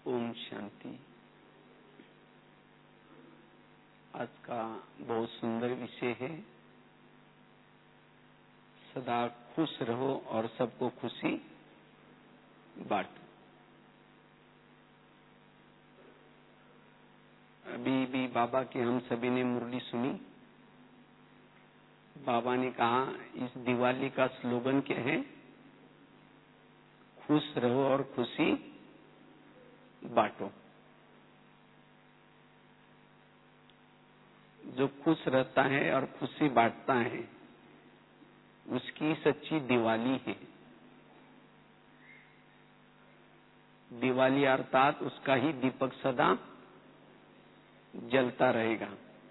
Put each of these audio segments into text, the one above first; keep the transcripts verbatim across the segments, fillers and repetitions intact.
ओम शांति। आज का बहुत सुंदर विषय है, सदा खुश रहो और सबको खुशी बांटो। अभी भी बाबा के हम सभी ने मुरली सुनी। बाबा ने कहा इस दिवाली का स्लोगन क्या है? खुश रहो और खुशी बांटो। जो खुश रहता है और खुशी बांटता है उसकी सच्ची दिवाली है। दिवाली अर्थात उसका ही दीपक सदा जलता रहेगा।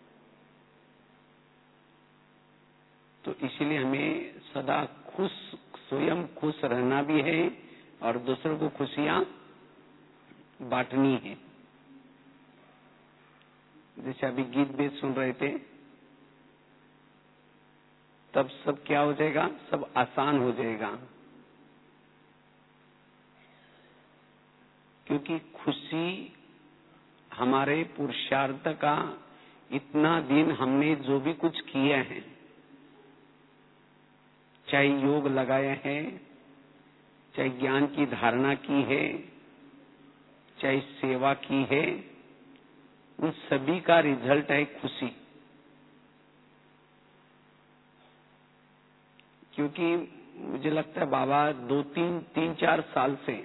तो इसलिए हमें सदा खुश, स्वयं खुश रहना भी है और दूसरों को खुशियां बांटनी है। जैसे अभी गीत भी सुन रहे थे, तब सब क्या हो जाएगा? सब आसान हो जाएगा, क्योंकि खुशी हमारे पुरुषार्थ का इतना दिन हमने जो भी कुछ किया है, चाहे योग लगाया है, चाहे ज्ञान की धारणा की है, चाहे सेवा की है, उन सभी का रिजल्ट है खुशी। क्योंकि मुझे लगता है बाबा दो तीन तीन चार साल से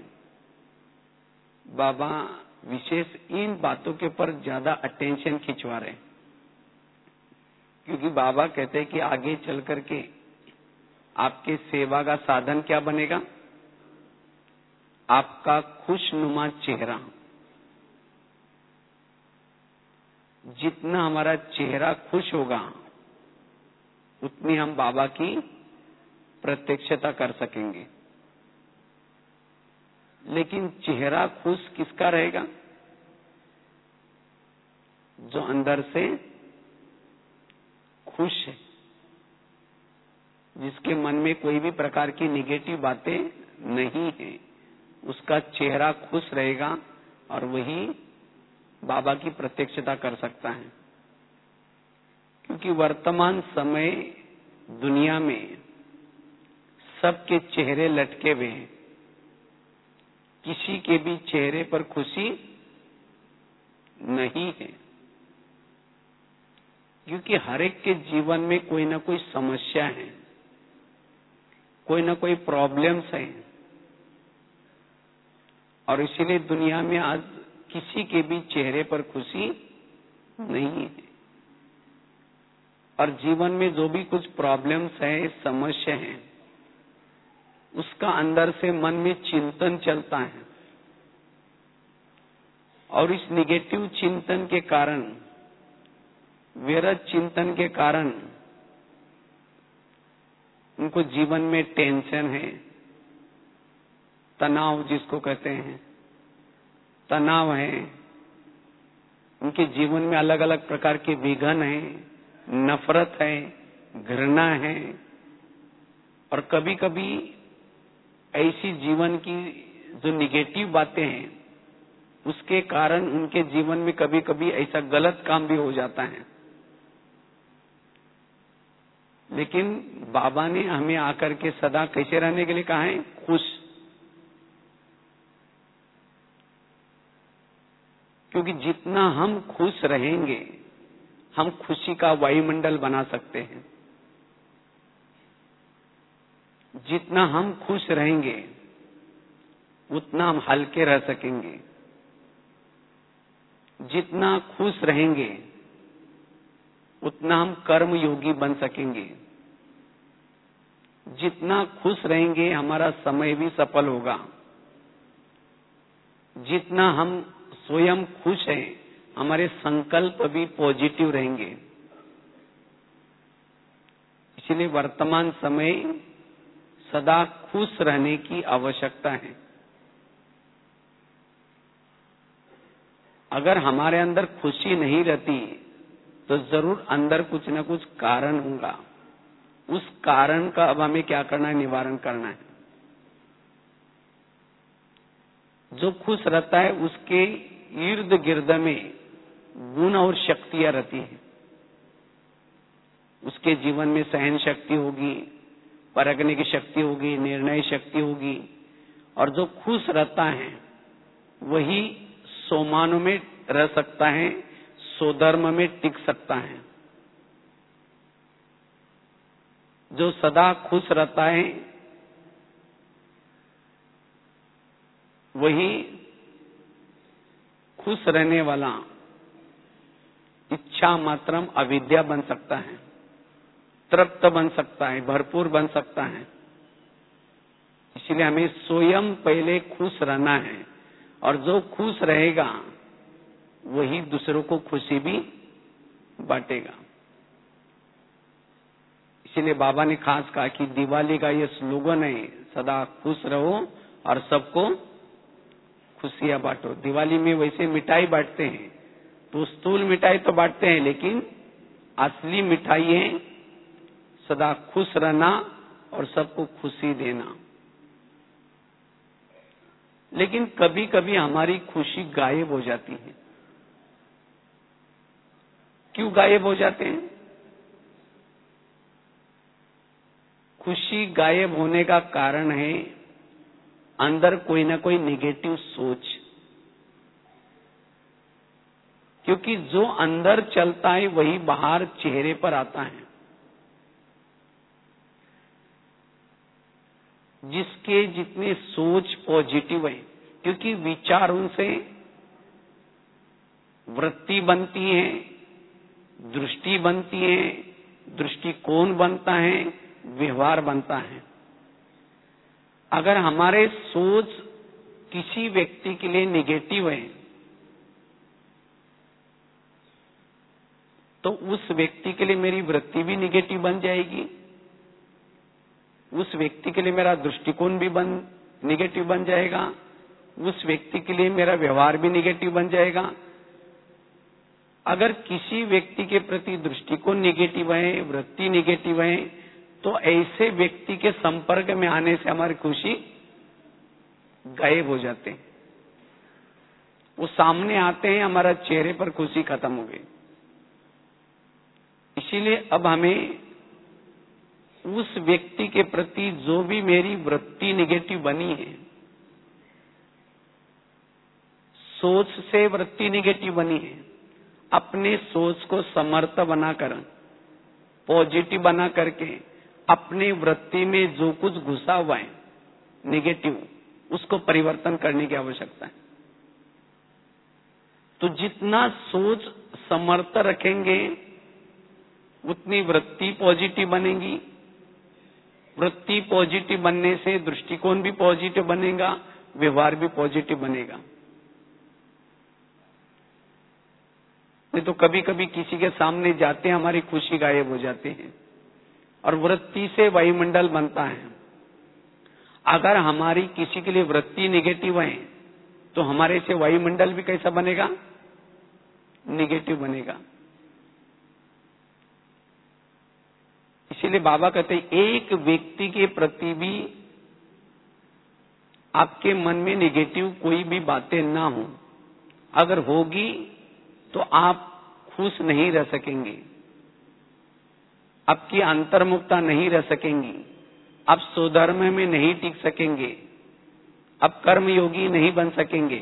बाबा विशेष इन बातों के पर ज्यादा अटेंशन खिंचवा रहे हैं। क्योंकि बाबा कहते हैं कि आगे चल करके आपके सेवा का साधन क्या बनेगा? आपका खुशनुमा चेहरा। जितना हमारा चेहरा खुश होगा उतनी हम बाबा की प्रत्यक्षता कर सकेंगे। लेकिन चेहरा खुश किसका रहेगा? जो अंदर से खुश है, जिसके मन में कोई भी प्रकार की निगेटिव बातें नहीं है, उसका चेहरा खुश रहेगा और वही बाबा की प्रत्यक्षता कर सकता है। क्योंकि वर्तमान समय दुनिया में सबके चेहरे लटके हुए हैं, किसी के भी चेहरे पर खुशी नहीं है। क्योंकि हर एक के जीवन में कोई ना कोई समस्या है, कोई ना कोई प्रॉब्लम्स है, और इसीलिए दुनिया में आज किसी के भी चेहरे पर खुशी नहीं है। और जीवन में जो भी कुछ प्रॉब्लम्स है, समस्या है, उसका अंदर से मन में चिंतन चलता है, और इस निगेटिव चिंतन के कारण, व्यर्थ चिंतन के कारण उनको जीवन में टेंशन है, तनाव जिसको कहते हैं, तनाव है। उनके जीवन में अलग अलग प्रकार के विघ्न है, नफरत है, घृणा है, और कभी कभी ऐसी जीवन की जो निगेटिव बातें हैं उसके कारण उनके जीवन में कभी कभी ऐसा गलत काम भी हो जाता है। लेकिन बाबा ने हमें आकर के सदा कैसे रहने के लिए कहा है? खुश। क्योंकि जितना हम खुश रहेंगे हम खुशी का वायुमंडल बना सकते हैं। जितना हम खुश रहेंगे उतना हम हल्के रह सकेंगे। जितना खुश रहेंगे उतना हम कर्म योगी बन सकेंगे। जितना खुश रहेंगे हमारा समय भी सफल होगा। जितना हम स्वयं खुश हैं हमारे संकल्प भी पॉजिटिव रहेंगे। इसलिए वर्तमान समय सदा खुश रहने की आवश्यकता है। अगर हमारे अंदर खुशी नहीं रहती तो जरूर अंदर कुछ न कुछ कारण होगा। उस कारण का अब हमें क्या करना है? निवारण करना है। जो खुश रहता है उसके इर्द गिर्द में गुण और शक्तियां रहती है। उसके जीवन में सहन शक्ति होगी, परखने की शक्ति होगी, निर्णय शक्ति होगी। और जो खुश रहता है वही सोमानों में रह सकता है, स्वधर्म में टिक सकता है। जो सदा खुश रहता है वही खुश रहने वाला इच्छा मात्रम अविद्या बन सकता है, तृप्त बन सकता है, भरपूर बन सकता है। इसलिए हमें स्वयं पहले खुश रहना है, और जो खुश रहेगा वही दूसरों को खुशी भी बांटेगा। इसलिए बाबा ने खास कहा कि दिवाली का ये स्लोगन है, सदा खुश रहो और सबको खुशियां बांटो। दिवाली में वैसे मिठाई बांटते हैं तो स्थूल मिठाई तो बांटते हैं, लेकिन असली मिठाई है सदा खुश रहना और सबको खुशी देना। लेकिन कभी कभी हमारी खुशी गायब हो जाती है। क्यों गायब हो जाते हैं? खुशी गायब होने का कारण है अंदर कोई ना कोई नेगेटिव सोच। क्योंकि जो अंदर चलता है वही बाहर चेहरे पर आता है। जिसके जितने सोच पॉजिटिव है, क्योंकि विचारों से वृत्ति बनती है, दृष्टि बनती है, दृष्टिकोण बनता है, व्यवहार बनता है। अगर हमारे सोच किसी व्यक्ति के लिए नेगेटिव है तो उस व्यक्ति के लिए मेरी वृत्ति भी नेगेटिव बन जाएगी, उस व्यक्ति के लिए मेरा दृष्टिकोण भी बन नेगेटिव बन जाएगा, उस व्यक्ति के लिए मेरा व्यवहार भी नेगेटिव बन जाएगा। अगर किसी व्यक्ति के प्रति दृष्टिकोण नेगेटिव है, वृत्ति नेगेटिव है, तो ऐसे व्यक्ति के संपर्क में आने से हमारी खुशी गायब हो जाते हैं। वो सामने आते हैं, हमारा चेहरे पर खुशी खत्म हो गई। इसीलिए अब हमें उस व्यक्ति के प्रति जो भी मेरी वृत्ति नेगेटिव बनी है, सोच से वृत्ति नेगेटिव बनी है, अपने सोच को समर्थ बनाकर, पॉजिटिव बना करके अपने वृत्ति में जो कुछ घुसा हुआ है नेगेटिव, उसको परिवर्तन करने की आवश्यकता है। तो जितना सोच समर्थ रखेंगे उतनी वृत्ति पॉजिटिव बनेगी। वृत्ति पॉजिटिव बनने से दृष्टिकोण भी पॉजिटिव बनेगा, व्यवहार भी पॉजिटिव बनेगा। नहीं तो कभी कभी किसी के सामने जाते हैं हमारी खुशी गायब हो जाती है, और वृत्ति से वायुमंडल बनता है। अगर हमारी किसी के लिए वृत्ति नेगेटिव है तो हमारे से वायुमंडल भी कैसा बनेगा? नेगेटिव बनेगा। इसीलिए बाबा कहते हैं एक व्यक्ति के प्रति भी आपके मन में नेगेटिव कोई भी बातें ना हो, अगर होगी तो आप खुश नहीं रह सकेंगे, आपकी अंतर्मुखता नहीं रह सकेंगी, आप स्वधर्म में नहीं टिक सकेंगे, आप कर्मयोगी नहीं बन सकेंगे,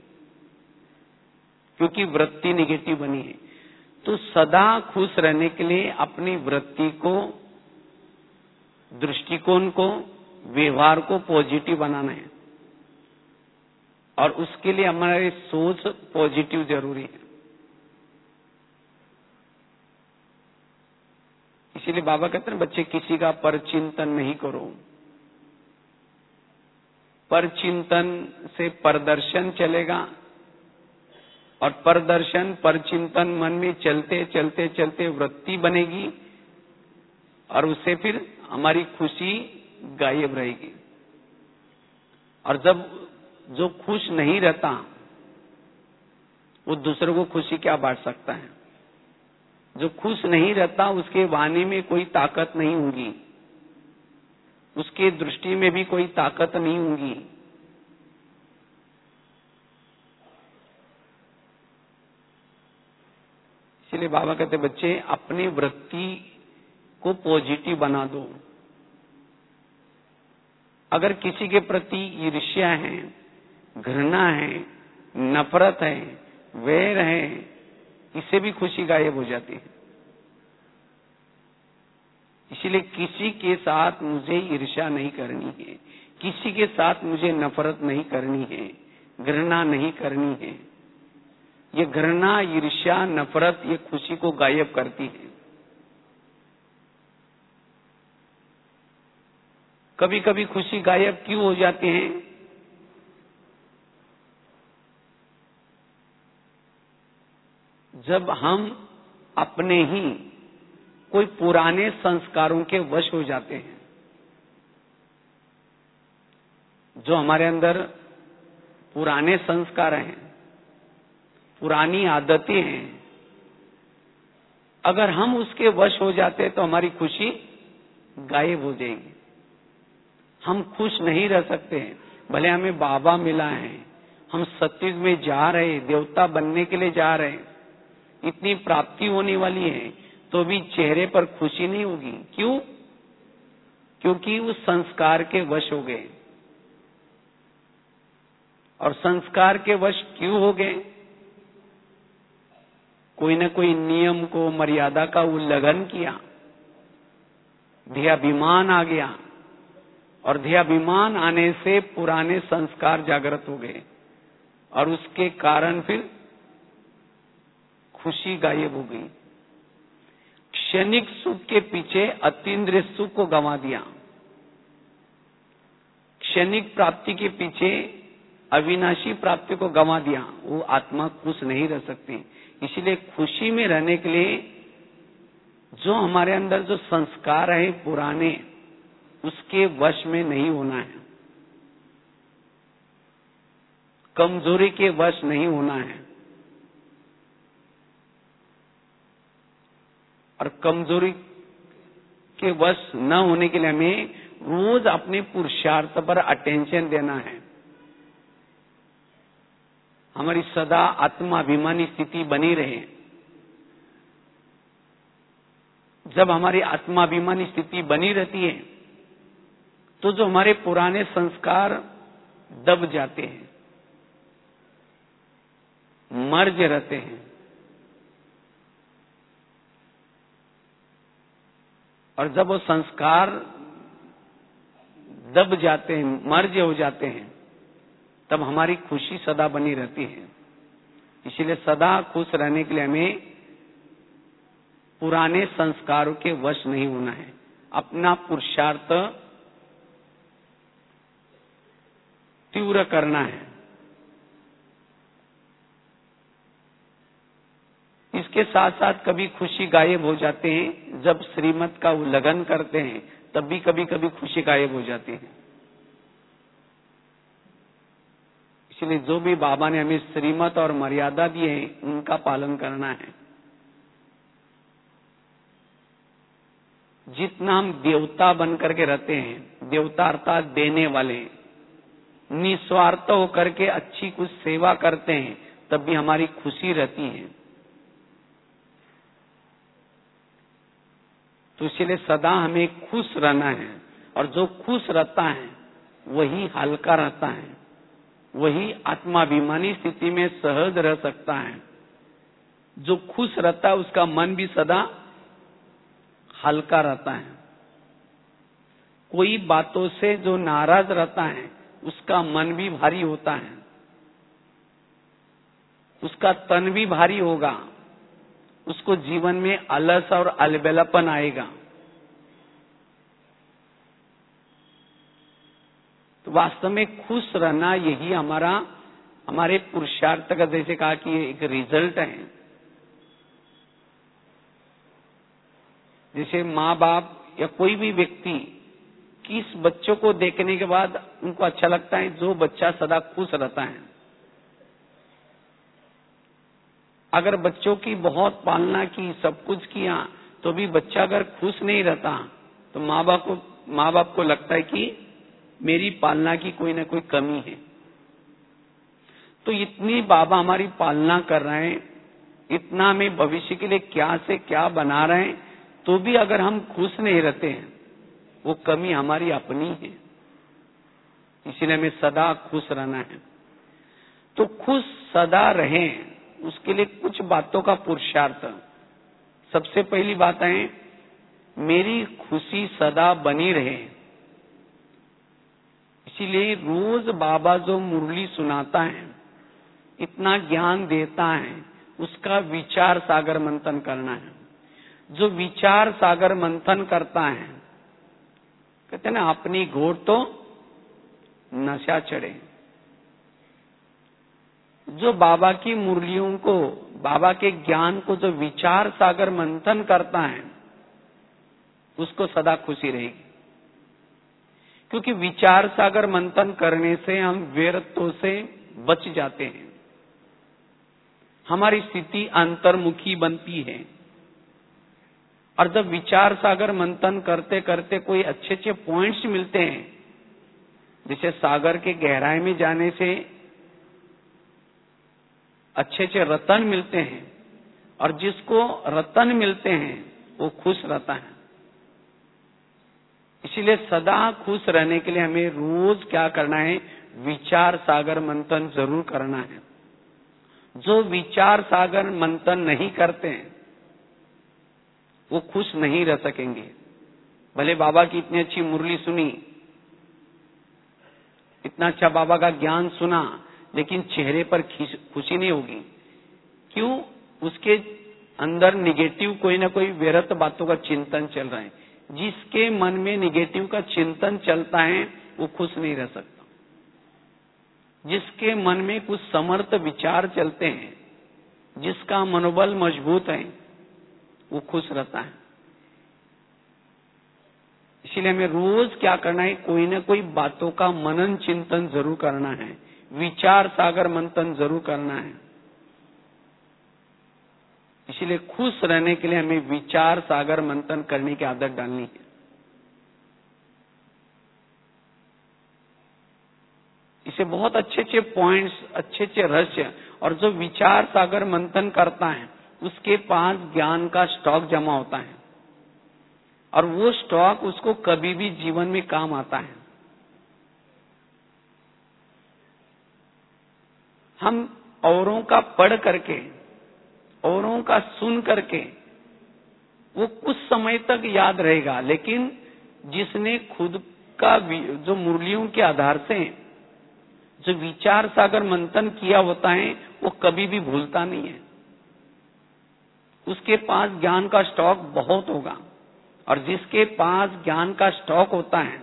क्योंकि वृत्ति नेगेटिव बनी है। तो सदा खुश रहने के लिए अपनी वृत्ति को, दृष्टिकोण को, व्यवहार को पॉजिटिव बनाना है, और उसके लिए हमारी सोच पॉजिटिव जरूरी है। इसीलिए बाबा कहते हैं बच्चे किसी का परचिंतन नहीं करो। परचिंतन से परदर्शन चलेगा, और परदर्शन परचिंतन मन में चलते चलते चलते वृत्ति बनेगी, और उससे फिर हमारी खुशी गायब रहेगी। और जब जो खुश नहीं रहता वो दूसरों को खुशी क्या बांट सकता है? जो खुश नहीं रहता उसके वाणी में कोई ताकत नहीं होगी, उसके दृष्टि में भी कोई ताकत नहीं होगी, इसलिए बाबा कहते बच्चे अपनी वृत्ति को पॉजिटिव बना दो। अगर किसी के प्रति ईर्ष्या है, घृणा है, नफरत है, वैर है, इससे भी खुशी गायब हो जाती है। इसलिए किसी के साथ मुझे ईर्ष्या नहीं करनी है, किसी के साथ मुझे नफरत नहीं करनी है, घृणा नहीं करनी है। ये घृणा, ईर्ष्या, नफरत ये खुशी को गायब करती है। कभी कभी खुशी गायब क्यों हो जाती है? जब हम अपने ही कोई पुराने संस्कारों के वश हो जाते हैं। जो हमारे अंदर पुराने संस्कार हैं, पुरानी आदतें हैं, अगर हम उसके वश हो जाते हैं तो हमारी खुशी गायब हो जाएगी। हम खुश नहीं रह सकते। भले हमें बाबा मिला है, हम सतयुग में जा रहे, देवता बनने के लिए जा रहे, इतनी प्राप्ति होने वाली है, तो भी चेहरे पर खुशी नहीं होगी। क्यों? क्योंकि उस संस्कार के वश हो गए। और संस्कार के वश क्यों हो गए? कोई न कोई नियम को, मर्यादा का उल्लंघन किया, ध्यभिमान आ गया, और ध्यभिमान आने से पुराने संस्कार जागृत हो गए, और उसके कारण फिर खुशी गायब हो गई। क्षणिक सुख के पीछे अतीन्द्रिय सुख को गंवा दिया। क्षणिक प्राप्ति के पीछे अविनाशी प्राप्ति को गंवा दिया। वो आत्मा खुश नहीं रह सकती। इसलिए खुशी में रहने के लिए जो हमारे अंदर जो संस्कार है पुराने, उसके वश में नहीं होना है, कमजोरी के वश नहीं होना है। और कमजोरी के वश न होने के लिए हमें रोज अपने पुरुषार्थ पर अटेंशन देना है। हमारी सदा आत्माभिमानी स्थिति बनी रहे। जब हमारी आत्माभिमानी स्थिति बनी रहती है तो जो हमारे पुराने संस्कार दब जाते हैं, मर्ज रहते हैं, और जब वो संस्कार दब जाते हैं, मर्ज हो जाते हैं, तब हमारी खुशी सदा बनी रहती है। इसलिए सदा खुश रहने के लिए हमें पुराने संस्कारों के वश नहीं होना है। अपना पुरुषार्थ तीव्र करना है। इसके साथ साथ कभी खुशी गायब हो जाते हैं। जब श्रीमत का उल्लंघन करते हैं तब भी कभी कभी खुशी गायब हो जाती है। इसलिए जो भी बाबा ने हमें श्रीमत और मर्यादा दी है, उनका पालन करना है। जितना हम देवता बन करके रहते हैं, देवता अर्थात देने वाले, निस्वार्थ होकर के अच्छी कुछ सेवा करते हैं, तब भी हमारी खुशी रहती है। तो इसलिए सदा हमें खुश रहना है। और जो खुश रहता है वही हल्का रहता है, वही आत्माभिमानी स्थिति में सहज रह सकता है। जो खुश रहता है उसका मन भी सदा हल्का रहता है। कोई बातों से जो नाराज रहता है उसका मन भी भारी होता है, उसका तन भी भारी होगा, उसको जीवन में अलस और अलबेलापन आएगा। तो वास्तव में खुश रहना यही हमारा हमारे पुरुषार्थ का, जैसे कहा कि एक रिजल्ट है। जैसे माँ बाप या कोई भी व्यक्ति किस बच्चों को देखने के बाद उनको अच्छा लगता है, जो बच्चा सदा खुश रहता है। अगर बच्चों की बहुत पालना की, सब कुछ किया, तो भी बच्चा अगर खुश नहीं रहता तो माँ बाप को माँ बाप को लगता है कि मेरी पालना की कोई ना कोई कमी है। तो इतनी बाबा हमारी पालना कर रहे हैं, इतना में भविष्य के लिए क्या से क्या बना रहे हैं, तो भी अगर हम खुश नहीं रहते हैं, वो कमी हमारी अपनी है। इसलिए हमें सदा खुश रहना है। तो खुश सदा रहें, उसके लिए कुछ बातों का पुरुषार्थ। सबसे पहली बात है, मेरी खुशी सदा बनी रहे। इसीलिए रोज बाबा जो मुरली सुनाता है, इतना ज्ञान देता है, उसका विचार सागर मंथन करना है। जो विचार सागर मंथन करता है, कहते हैं ना, अपनी घोड़ तो नशा चढ़े। जो बाबा की मुरलियों को, बाबा के ज्ञान को जो विचार सागर मंथन करता है, उसको सदा खुशी रहेगी। क्योंकि विचार सागर मंथन करने से हम व्यर्थों से बच जाते हैं, हमारी स्थिति अंतर्मुखी बनती है। और जब विचार सागर मंथन करते करते कोई अच्छे अच्छे पॉइंट्स मिलते हैं, जैसे सागर के गहराई में जाने से अच्छे अच्छे रतन मिलते हैं, और जिसको रतन मिलते हैं वो खुश रहता है। इसीलिए सदा खुश रहने के लिए हमें रोज क्या करना है, विचार सागर मंथन जरूर करना है। जो विचार सागर मंथन नहीं करते हैं, वो खुश नहीं रह सकेंगे। भले बाबा की इतनी अच्छी मुरली सुनी, इतना अच्छा बाबा का ज्ञान सुना, लेकिन चेहरे पर खुशी नहीं होगी। क्यों? उसके अंदर निगेटिव कोई ना कोई व्यर्थ बातों का चिंतन चल रहा है। जिसके मन में निगेटिव का चिंतन चलता है, वो खुश नहीं रह सकता। जिसके मन में कुछ समर्थ विचार चलते हैं, जिसका मनोबल मजबूत है, वो खुश रहता है। इसलिए हमें रोज क्या करना है, कोई ना कोई बातों का मनन चिंतन जरूर करना है, विचार सागर मंथन जरूर करना है। इसलिए खुश रहने के लिए हमें विचार सागर मंथन करने की आदत डालनी है। इसे बहुत अच्छे अच्छे पॉइंट्स, अच्छे अच्छे रहस्य, और जो विचार सागर मंथन करता है, उसके पास ज्ञान का स्टॉक जमा होता है, और वो स्टॉक उसको कभी भी जीवन में काम आता है। हम औरों का पढ़ करके, औरों का सुन करके, वो कुछ समय तक याद रहेगा, लेकिन जिसने खुद का जो मुरलियों के आधार से जो विचार सागर मंथन किया होता है, वो कभी भी भूलता नहीं है। उसके पास ज्ञान का स्टॉक बहुत होगा, और जिसके पास ज्ञान का स्टॉक होता है,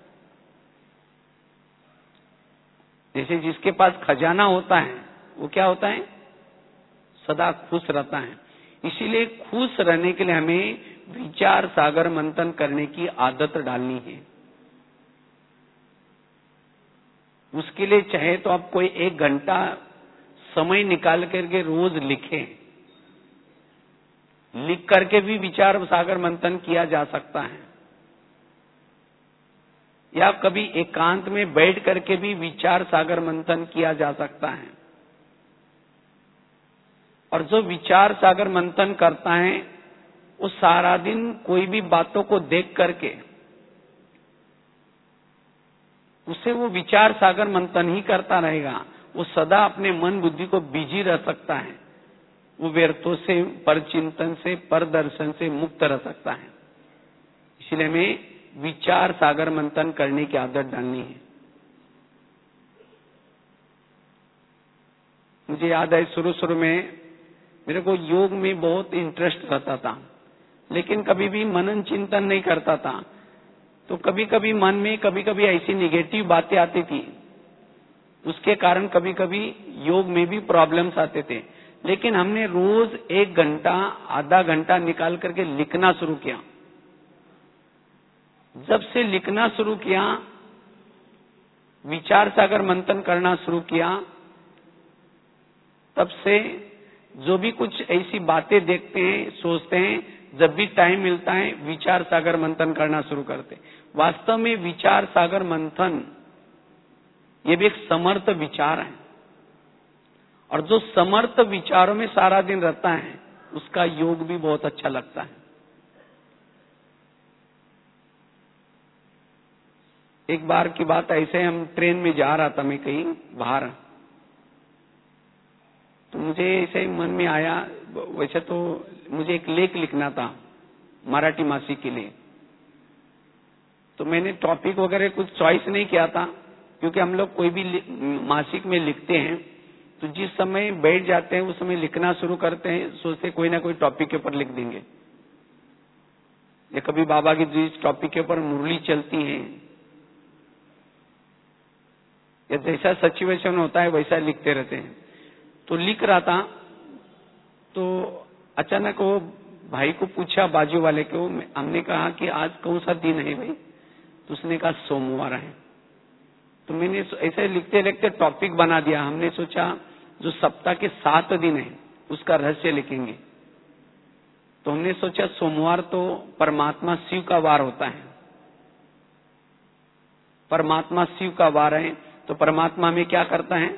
जैसे जिसके पास खजाना होता है, वो क्या होता है, सदा खुश रहता है। इसीलिए खुश रहने के लिए हमें विचार सागर मंथन करने की आदत डालनी है। उसके लिए चाहे तो आप कोई एक घंटा समय निकाल करके रोज लिखें, लिख करके भी विचार सागर मंथन किया जा सकता है, या कभी एकांत में बैठ करके भी विचार सागर मंथन किया जा सकता है। और जो विचार सागर मंथन करता है, वो सारा दिन कोई भी बातों को देख करके उसे वो विचार सागर मंथन ही करता रहेगा। वो सदा अपने मन बुद्धि को बिजी रह सकता है, वो व्यर्थों से, पर चिंतन से, पर दर्शन से मुक्त रह सकता है। इसलिए हमें विचार सागर मंथन करने की आदत डालनी है। मुझे याद है शुरू शुरू में मेरे को योग में बहुत इंटरेस्ट रहता था, लेकिन कभी भी मनन चिंतन नहीं करता था। तो कभी कभी मन में कभी कभी ऐसी निगेटिव बातें आती थी, उसके कारण कभी कभी योग में भी प्रॉब्लम्स आते थे। लेकिन हमने रोज एक घंटा, आधा घंटा निकाल करके लिखना शुरू किया। जब से लिखना शुरू किया, विचार सागर मंथन करना शुरू किया, तब से जो भी कुछ ऐसी बातें देखते हैं, सोचते हैं, जब भी टाइम मिलता है विचार सागर मंथन करना शुरू करते। वास्तव में विचार सागर मंथन ये भी एक समर्थ विचार है, और जो समर्थ विचारों में सारा दिन रहता है उसका योग भी बहुत अच्छा लगता है। एक बार की बात ऐसे, हम ट्रेन में जा रहा था, मैं कहीं बाहर, तो मुझे ऐसे ही मन में आया, वैसे तो मुझे एक लेख लिखना था मराठी मासिक के लिए, तो मैंने टॉपिक वगैरह कुछ चॉइस नहीं किया था, क्योंकि हम लोग कोई भी मासिक में लिखते हैं तो जिस समय बैठ जाते हैं उस समय लिखना शुरू करते हैं, सोचते कोई ना कोई टॉपिक के ऊपर लिख देंगे, या कभी बाबा की जिस टॉपिक के ऊपर मुरली चलती है या जैसा सिचुएशन होता है वैसा लिखते रहते हैं। तो लिख रहा था तो अचानक वो भाई को पूछा, बाजू वाले को, हमने कहा कि आज कौन सा दिन है भाई, तो उसने कहा सोमवार है। तो मैंने ऐसे लिखते लिखते टॉपिक बना दिया, हमने सोचा जो सप्ताह के सात दिन है उसका रहस्य लिखेंगे। तो हमने सोचा सोमवार तो परमात्मा शिव का वार होता है, परमात्मा शिव का वार है, तो परमात्मा में क्या करता है,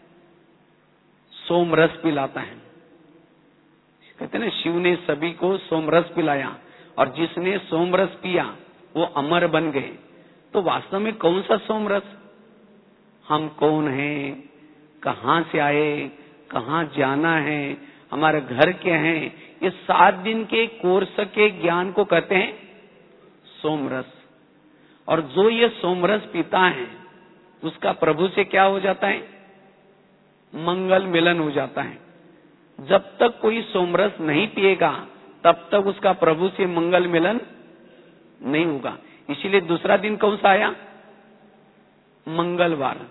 सोम रस पिलाता है। कहते हैं ना, शिव ने सभी को सोम रस पिलाया और जिसने सोम रस पिया वो अमर बन गए। तो वास्तव में कौन सा सोम रस, हम कौन हैं, कहां से आए, कहां जाना है, हमारे घर क्या है, ये सात दिन के कोर्स के ज्ञान को कहते हैं सोमरस। और जो ये सोमरस पीता है उसका प्रभु से क्या हो जाता है, मंगल मिलन हो जाता है। जब तक कोई सोमरस नहीं पिएगा तब तक उसका प्रभु से मंगल मिलन नहीं होगा। इसीलिए दूसरा दिन कौन सा आया, मंगलवार।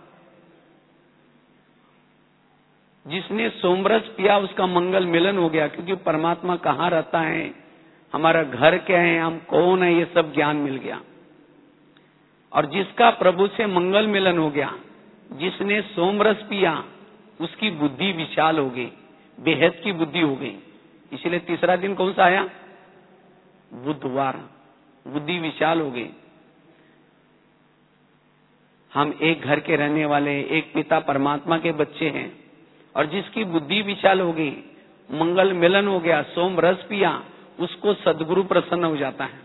जिसने सोमरस पिया उसका मंगल मिलन हो गया, क्योंकि परमात्मा कहाँ रहता है, हमारा घर क्या है, हम कौन है, ये सब ज्ञान मिल गया। और जिसका प्रभु से मंगल मिलन हो गया, जिसने सोमरस पिया उसकी बुद्धि विशाल हो गई, बेहद की बुद्धि हो गई। इसलिए तीसरा दिन कौन सा आया, बुधवार, बुद्धि विशाल हो गई। हम एक घर के रहने वाले, एक पिता परमात्मा के बच्चे हैं, और जिसकी बुद्धि विशाल हो गई, मंगल मिलन हो गया, सोम रस पिया, उसको सदगुरु प्रसन्न हो जाता है।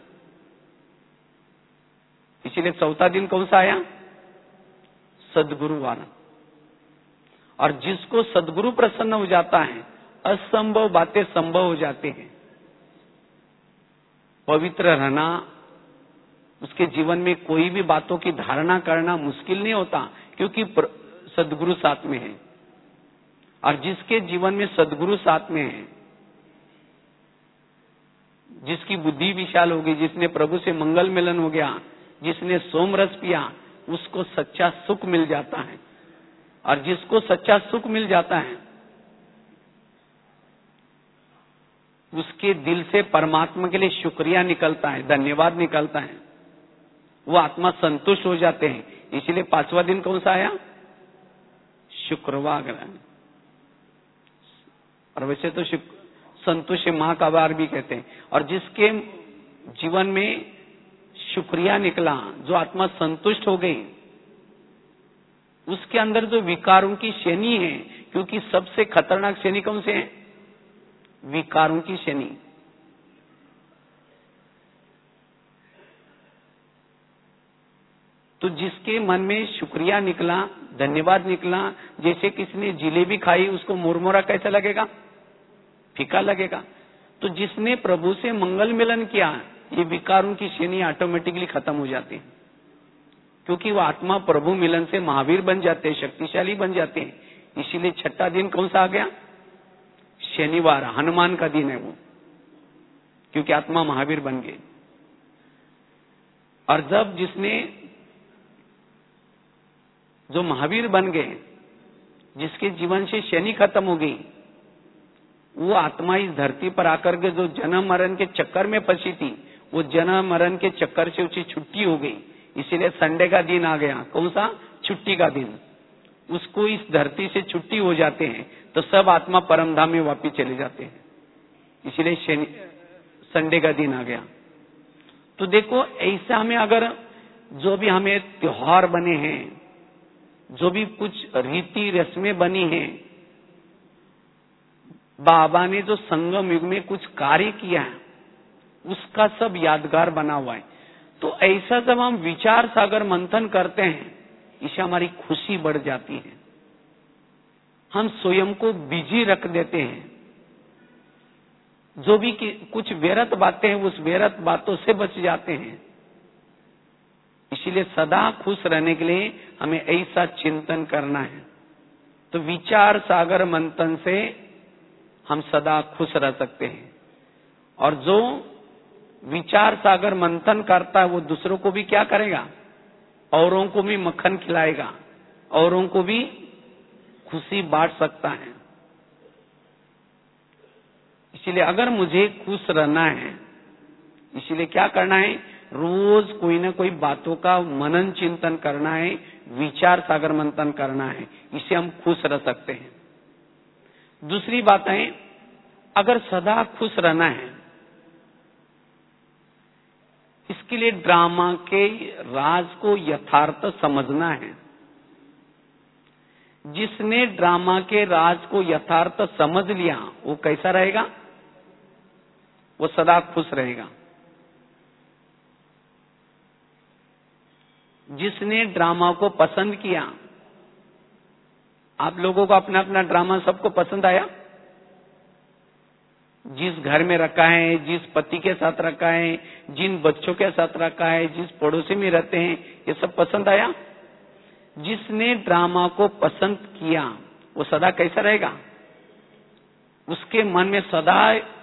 इसीलिए चौथा दिन कौन सा आया, सदगुरुवार। और जिसको सदगुरु प्रसन्न हो जाता है असंभव बातें संभव हो जाते हैं। पवित्र रहना, उसके जीवन में कोई भी बातों की धारणा करना मुश्किल नहीं होता, क्योंकि सदगुरु साथ में है। और जिसके जीवन में सदगुरु साथ में है, जिसकी बुद्धि विशाल होगी, जिसने प्रभु से मंगल मिलन हो गया, जिसने सोमरस पिया, उसको सच्चा सुख मिल जाता है। और जिसको सच्चा सुख मिल जाता है उसके दिल से परमात्मा के लिए शुक्रिया निकलता है, धन्यवाद निकलता है, वो आत्मा संतुष्ट हो जाते हैं। इसलिए पांचवा दिन कौन सा आया, शुक्रवार। और वैसे तो संतुष्ट मां का वार भी कहते हैं। और जिसके जीवन में शुक्रिया निकला, जो आत्मा संतुष्ट हो गई, उसके अंदर जो विकारों की शनि है, क्योंकि सबसे खतरनाक शनि कौन से है, विकारों की शनि। तो जिसके मन में शुक्रिया निकला, धन्यवाद निकला, जैसे किसी ने जिलेबी खाई उसको मुरमुरा कैसा लगेगा, फीका लगेगा। तो जिसने प्रभु से मंगल मिलन किया, ये विकारों की शनि ऑटोमेटिकली खत्म हो जाती है, क्योंकि वो आत्मा प्रभु मिलन से महावीर बन जाते हैं, शक्तिशाली बन जाते हैं। इसीलिए छठा दिन कौन सा आ गया, शनिवार, हनुमान का दिन है वो, क्योंकि आत्मा महावीर बन गए। और जब जिसने जो महावीर बन गए, जिसके जीवन से शनि खत्म हो गई, वो आत्मा इस धरती पर आकर के जो जन्म मरण के चक्कर में फंसी थी, वो जन्म मरण के चक्कर से उसकी छुट्टी हो गई। इसीलिए संडे का दिन आ गया, कौन सा, छुट्टी का दिन। उसको इस धरती से छुट्टी हो जाते हैं तो सब आत्मा परमधाम में वापिस चले जाते हैं। इसलिए शनि संडे का दिन आ गया। तो देखो, ऐसा हमें अगर जो भी हमें त्योहार बने हैं, जो भी कुछ रीति रस्में बनी हैं, बाबा ने जो संगम युग में कुछ कार्य किया है उसका सब यादगार बना हुआ है। तो ऐसा जब हम विचार सागर मंथन करते हैं, इससे हमारी खुशी बढ़ जाती है। हम स्वयं को बिजी रख देते हैं। जो भी कुछ व्यर्थ बातें हैं उस व्यर्थ बातों से बच जाते हैं। इसीलिए सदा खुश रहने के लिए हमें ऐसा चिंतन करना है। तो विचार सागर मंथन से हम सदा खुश रह सकते हैं। और जो विचार सागर मंथन करता है वो दूसरों को भी क्या करेगा, औरों को भी मक्खन खिलाएगा, औरों को भी खुशी बांट सकता है। इसलिए अगर मुझे खुश रहना है, इसलिए क्या करना है, रोज कोई ना कोई बातों का मनन चिंतन करना है, विचार सागर मंथन करना है। इससे हम खुश रह सकते हैं। दूसरी बात है, अगर सदा खुश रहना है, इसके लिए ड्रामा के राज को यथार्थ समझना है। जिसने ड्रामा के राज को यथार्थ समझ लिया वो कैसा रहेगा, वो सदा खुश रहेगा। जिसने ड्रामा को पसंद किया, आप लोगों को अपना अपना ड्रामा सबको पसंद आया? जिस घर में रखा है, जिस पति के साथ रखा है, जिन बच्चों के साथ रखा है, जिस पड़ोसी में रहते हैं, ये सब पसंद आया? जिसने ड्रामा को पसंद किया वो सदा कैसा रहेगा, उसके मन में सदा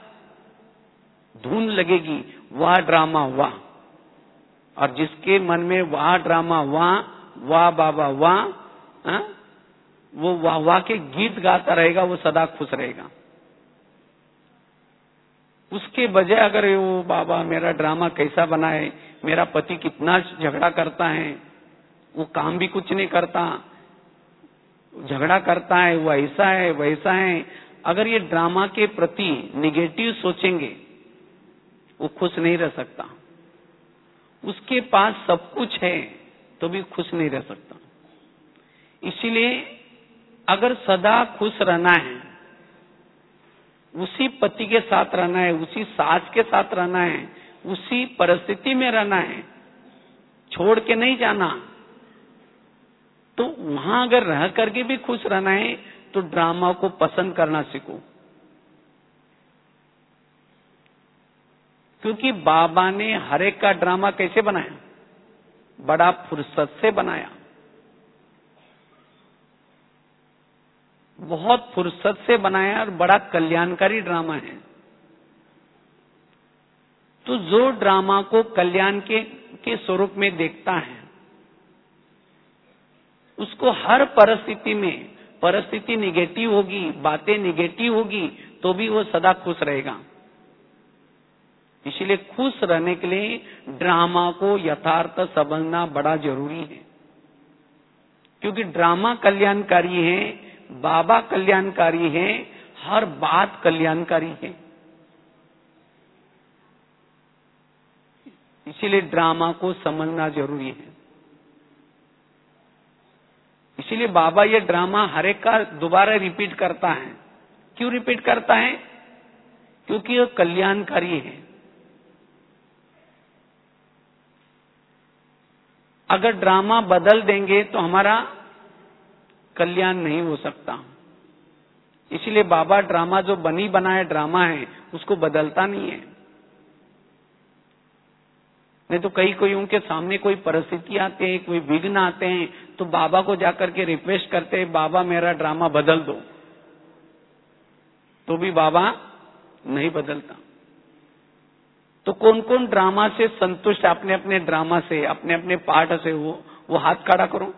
धुन लगेगी, वाह ड्रामा वाह। और जिसके मन में वाह ड्रामा वाह, वाह बाबा वाह, वो वाह वाह के गीत गाता रहेगा, वो सदा खुश रहेगा। उसके बजाय अगर वो बाबा मेरा ड्रामा कैसा बना है, मेरा पति कितना झगड़ा करता है, वो काम भी कुछ नहीं करता, झगड़ा करता है, वो ऐसा है वैसा है, अगर ये ड्रामा के प्रति निगेटिव सोचेंगे वो खुश नहीं रह सकता। उसके पास सब कुछ है तो भी खुश नहीं रह सकता। इसीलिए अगर सदा खुश रहना है, उसी पति के साथ रहना है, उसी सास के साथ रहना है, उसी परिस्थिति में रहना है, छोड़ के नहीं जाना, तो वहां अगर रह करके भी खुश रहना है तो ड्रामा को पसंद करना सीखो। क्योंकि बाबा ने हर एक का ड्रामा कैसे बनाया, बड़ा फुर्सत से बनाया, बहुत फुर्सत से बनाया और बड़ा कल्याणकारी ड्रामा है। तो जो ड्रामा को कल्याण के के स्वरूप में देखता है, उसको हर परिस्थिति में, परिस्थिति निगेटिव होगी, बातें निगेटिव होगी, तो भी वो सदा खुश रहेगा। इसलिए खुश रहने के लिए ड्रामा को यथार्थ समझना बड़ा जरूरी है। क्योंकि ड्रामा कल्याणकारी है, बाबा कल्याणकारी है, हर बात कल्याणकारी है। इसीलिए ड्रामा को समझना जरूरी है। इसीलिए बाबा ये ड्रामा हर एक का दोबारा रिपीट करता है। क्यों रिपीट करता है? क्योंकि ये कल्याणकारी है। अगर ड्रामा बदल देंगे तो हमारा कल्याण नहीं हो सकता। इसलिए बाबा ड्रामा जो बनी बनाया ड्रामा है उसको बदलता नहीं है। नहीं तो कई कोई उनके सामने कोई परिस्थिति आते हैं, कोई विघ्न आते हैं, तो बाबा को जाकर के रिक्वेस्ट करते हैं, बाबा मेरा ड्रामा बदल दो, तो भी बाबा नहीं बदलता। तो कौन कौन ड्रामा से संतुष्ट, अपने अपने ड्रामा से, अपने अपने पार्ट से, वो वो हाथ खड़ा करो।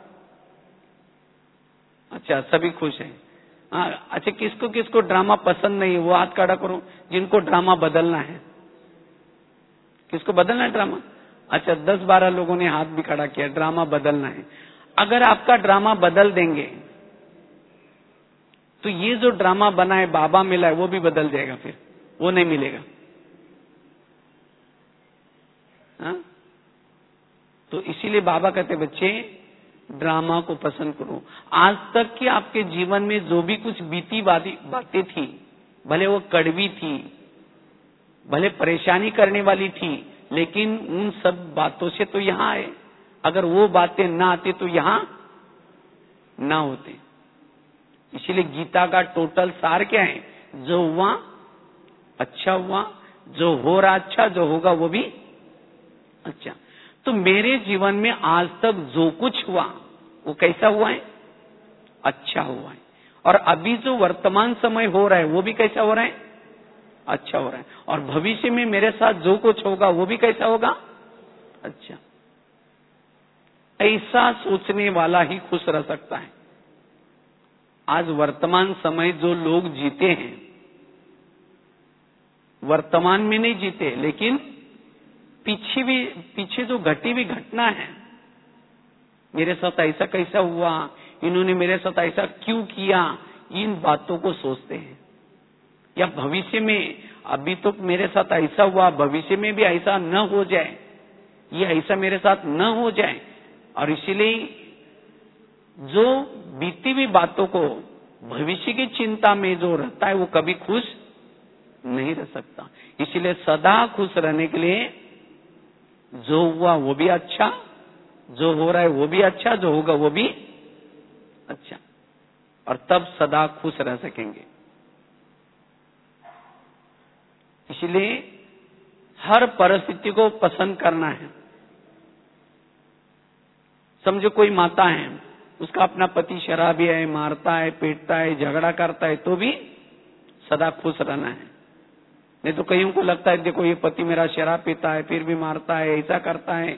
अच्छा, सभी खुश हैं। हाँ, अच्छा, किसको किसको ड्रामा पसंद नहीं है वो हाथ खड़ा करो, जिनको ड्रामा बदलना है। किसको बदलना है ड्रामा? अच्छा, दस बारह लोगों ने हाथ भी खड़ा किया, ड्रामा बदलना है। अगर आपका ड्रामा बदल देंगे तो ये जो ड्रामा बना है, बाबा मिला है, वो भी बदल जाएगा, फिर वो नहीं मिलेगा। हाँ? तो इसीलिए बाबा कहते बच्चे ड्रामा को पसंद करो। आज तक की आपके जीवन में जो भी कुछ बीती बातें थी भले वो कड़वी थी, भले परेशानी करने वाली थी, लेकिन उन सब बातों से तो यहां आए। अगर वो बातें ना आती तो यहां ना होते। इसीलिए गीता का टोटल सार क्या है? जो हुआ अच्छा हुआ, जो हो रहा अच्छा, जो होगा वो भी अच्छा। तो मेरे जीवन में आज तक जो कुछ हुआ वो कैसा हुआ है? अच्छा हुआ है। और अभी जो वर्तमान समय हो रहा है वो भी कैसा हो रहा है? अच्छा हो रहा है। और भविष्य में मेरे साथ जो कुछ होगा वो भी कैसा होगा? अच्छा। ऐसा सोचने वाला ही खुश रह सकता है। आज वर्तमान समय जो लोग जीते हैं, वर्तमान में नहीं जीते, लेकिन पीछे भी पीछे जो घटी हुई घटना है, मेरे साथ ऐसा कैसा हुआ, इन्होंने मेरे साथ ऐसा क्यों किया, इन बातों को सोचते हैं। या भविष्य में अभी तो मेरे साथ ऐसा हुआ, भविष्य में भी ऐसा न हो जाए, ये ऐसा मेरे साथ न हो जाए। और इसीलिए जो बीती हुई बातों को भविष्य की चिंता में जो रहता है वो कभी खुश नहीं रह सकता। इसलिए सदा खुश रहने के लिए जो हुआ वो भी अच्छा, जो हो रहा है वो भी अच्छा, जो होगा वो भी अच्छा, और तब सदा खुश रह सकेंगे। इसलिए हर परिस्थिति को पसंद करना है। समझो कोई माता है, उसका अपना पति शराबी है, मारता है, पीटता है, झगड़ा करता है, तो भी सदा खुश रहना है। नहीं तो कईयों को लगता है देखो ये पति मेरा शराब पीता है, फिर भी मारता है, ऐसा करता है।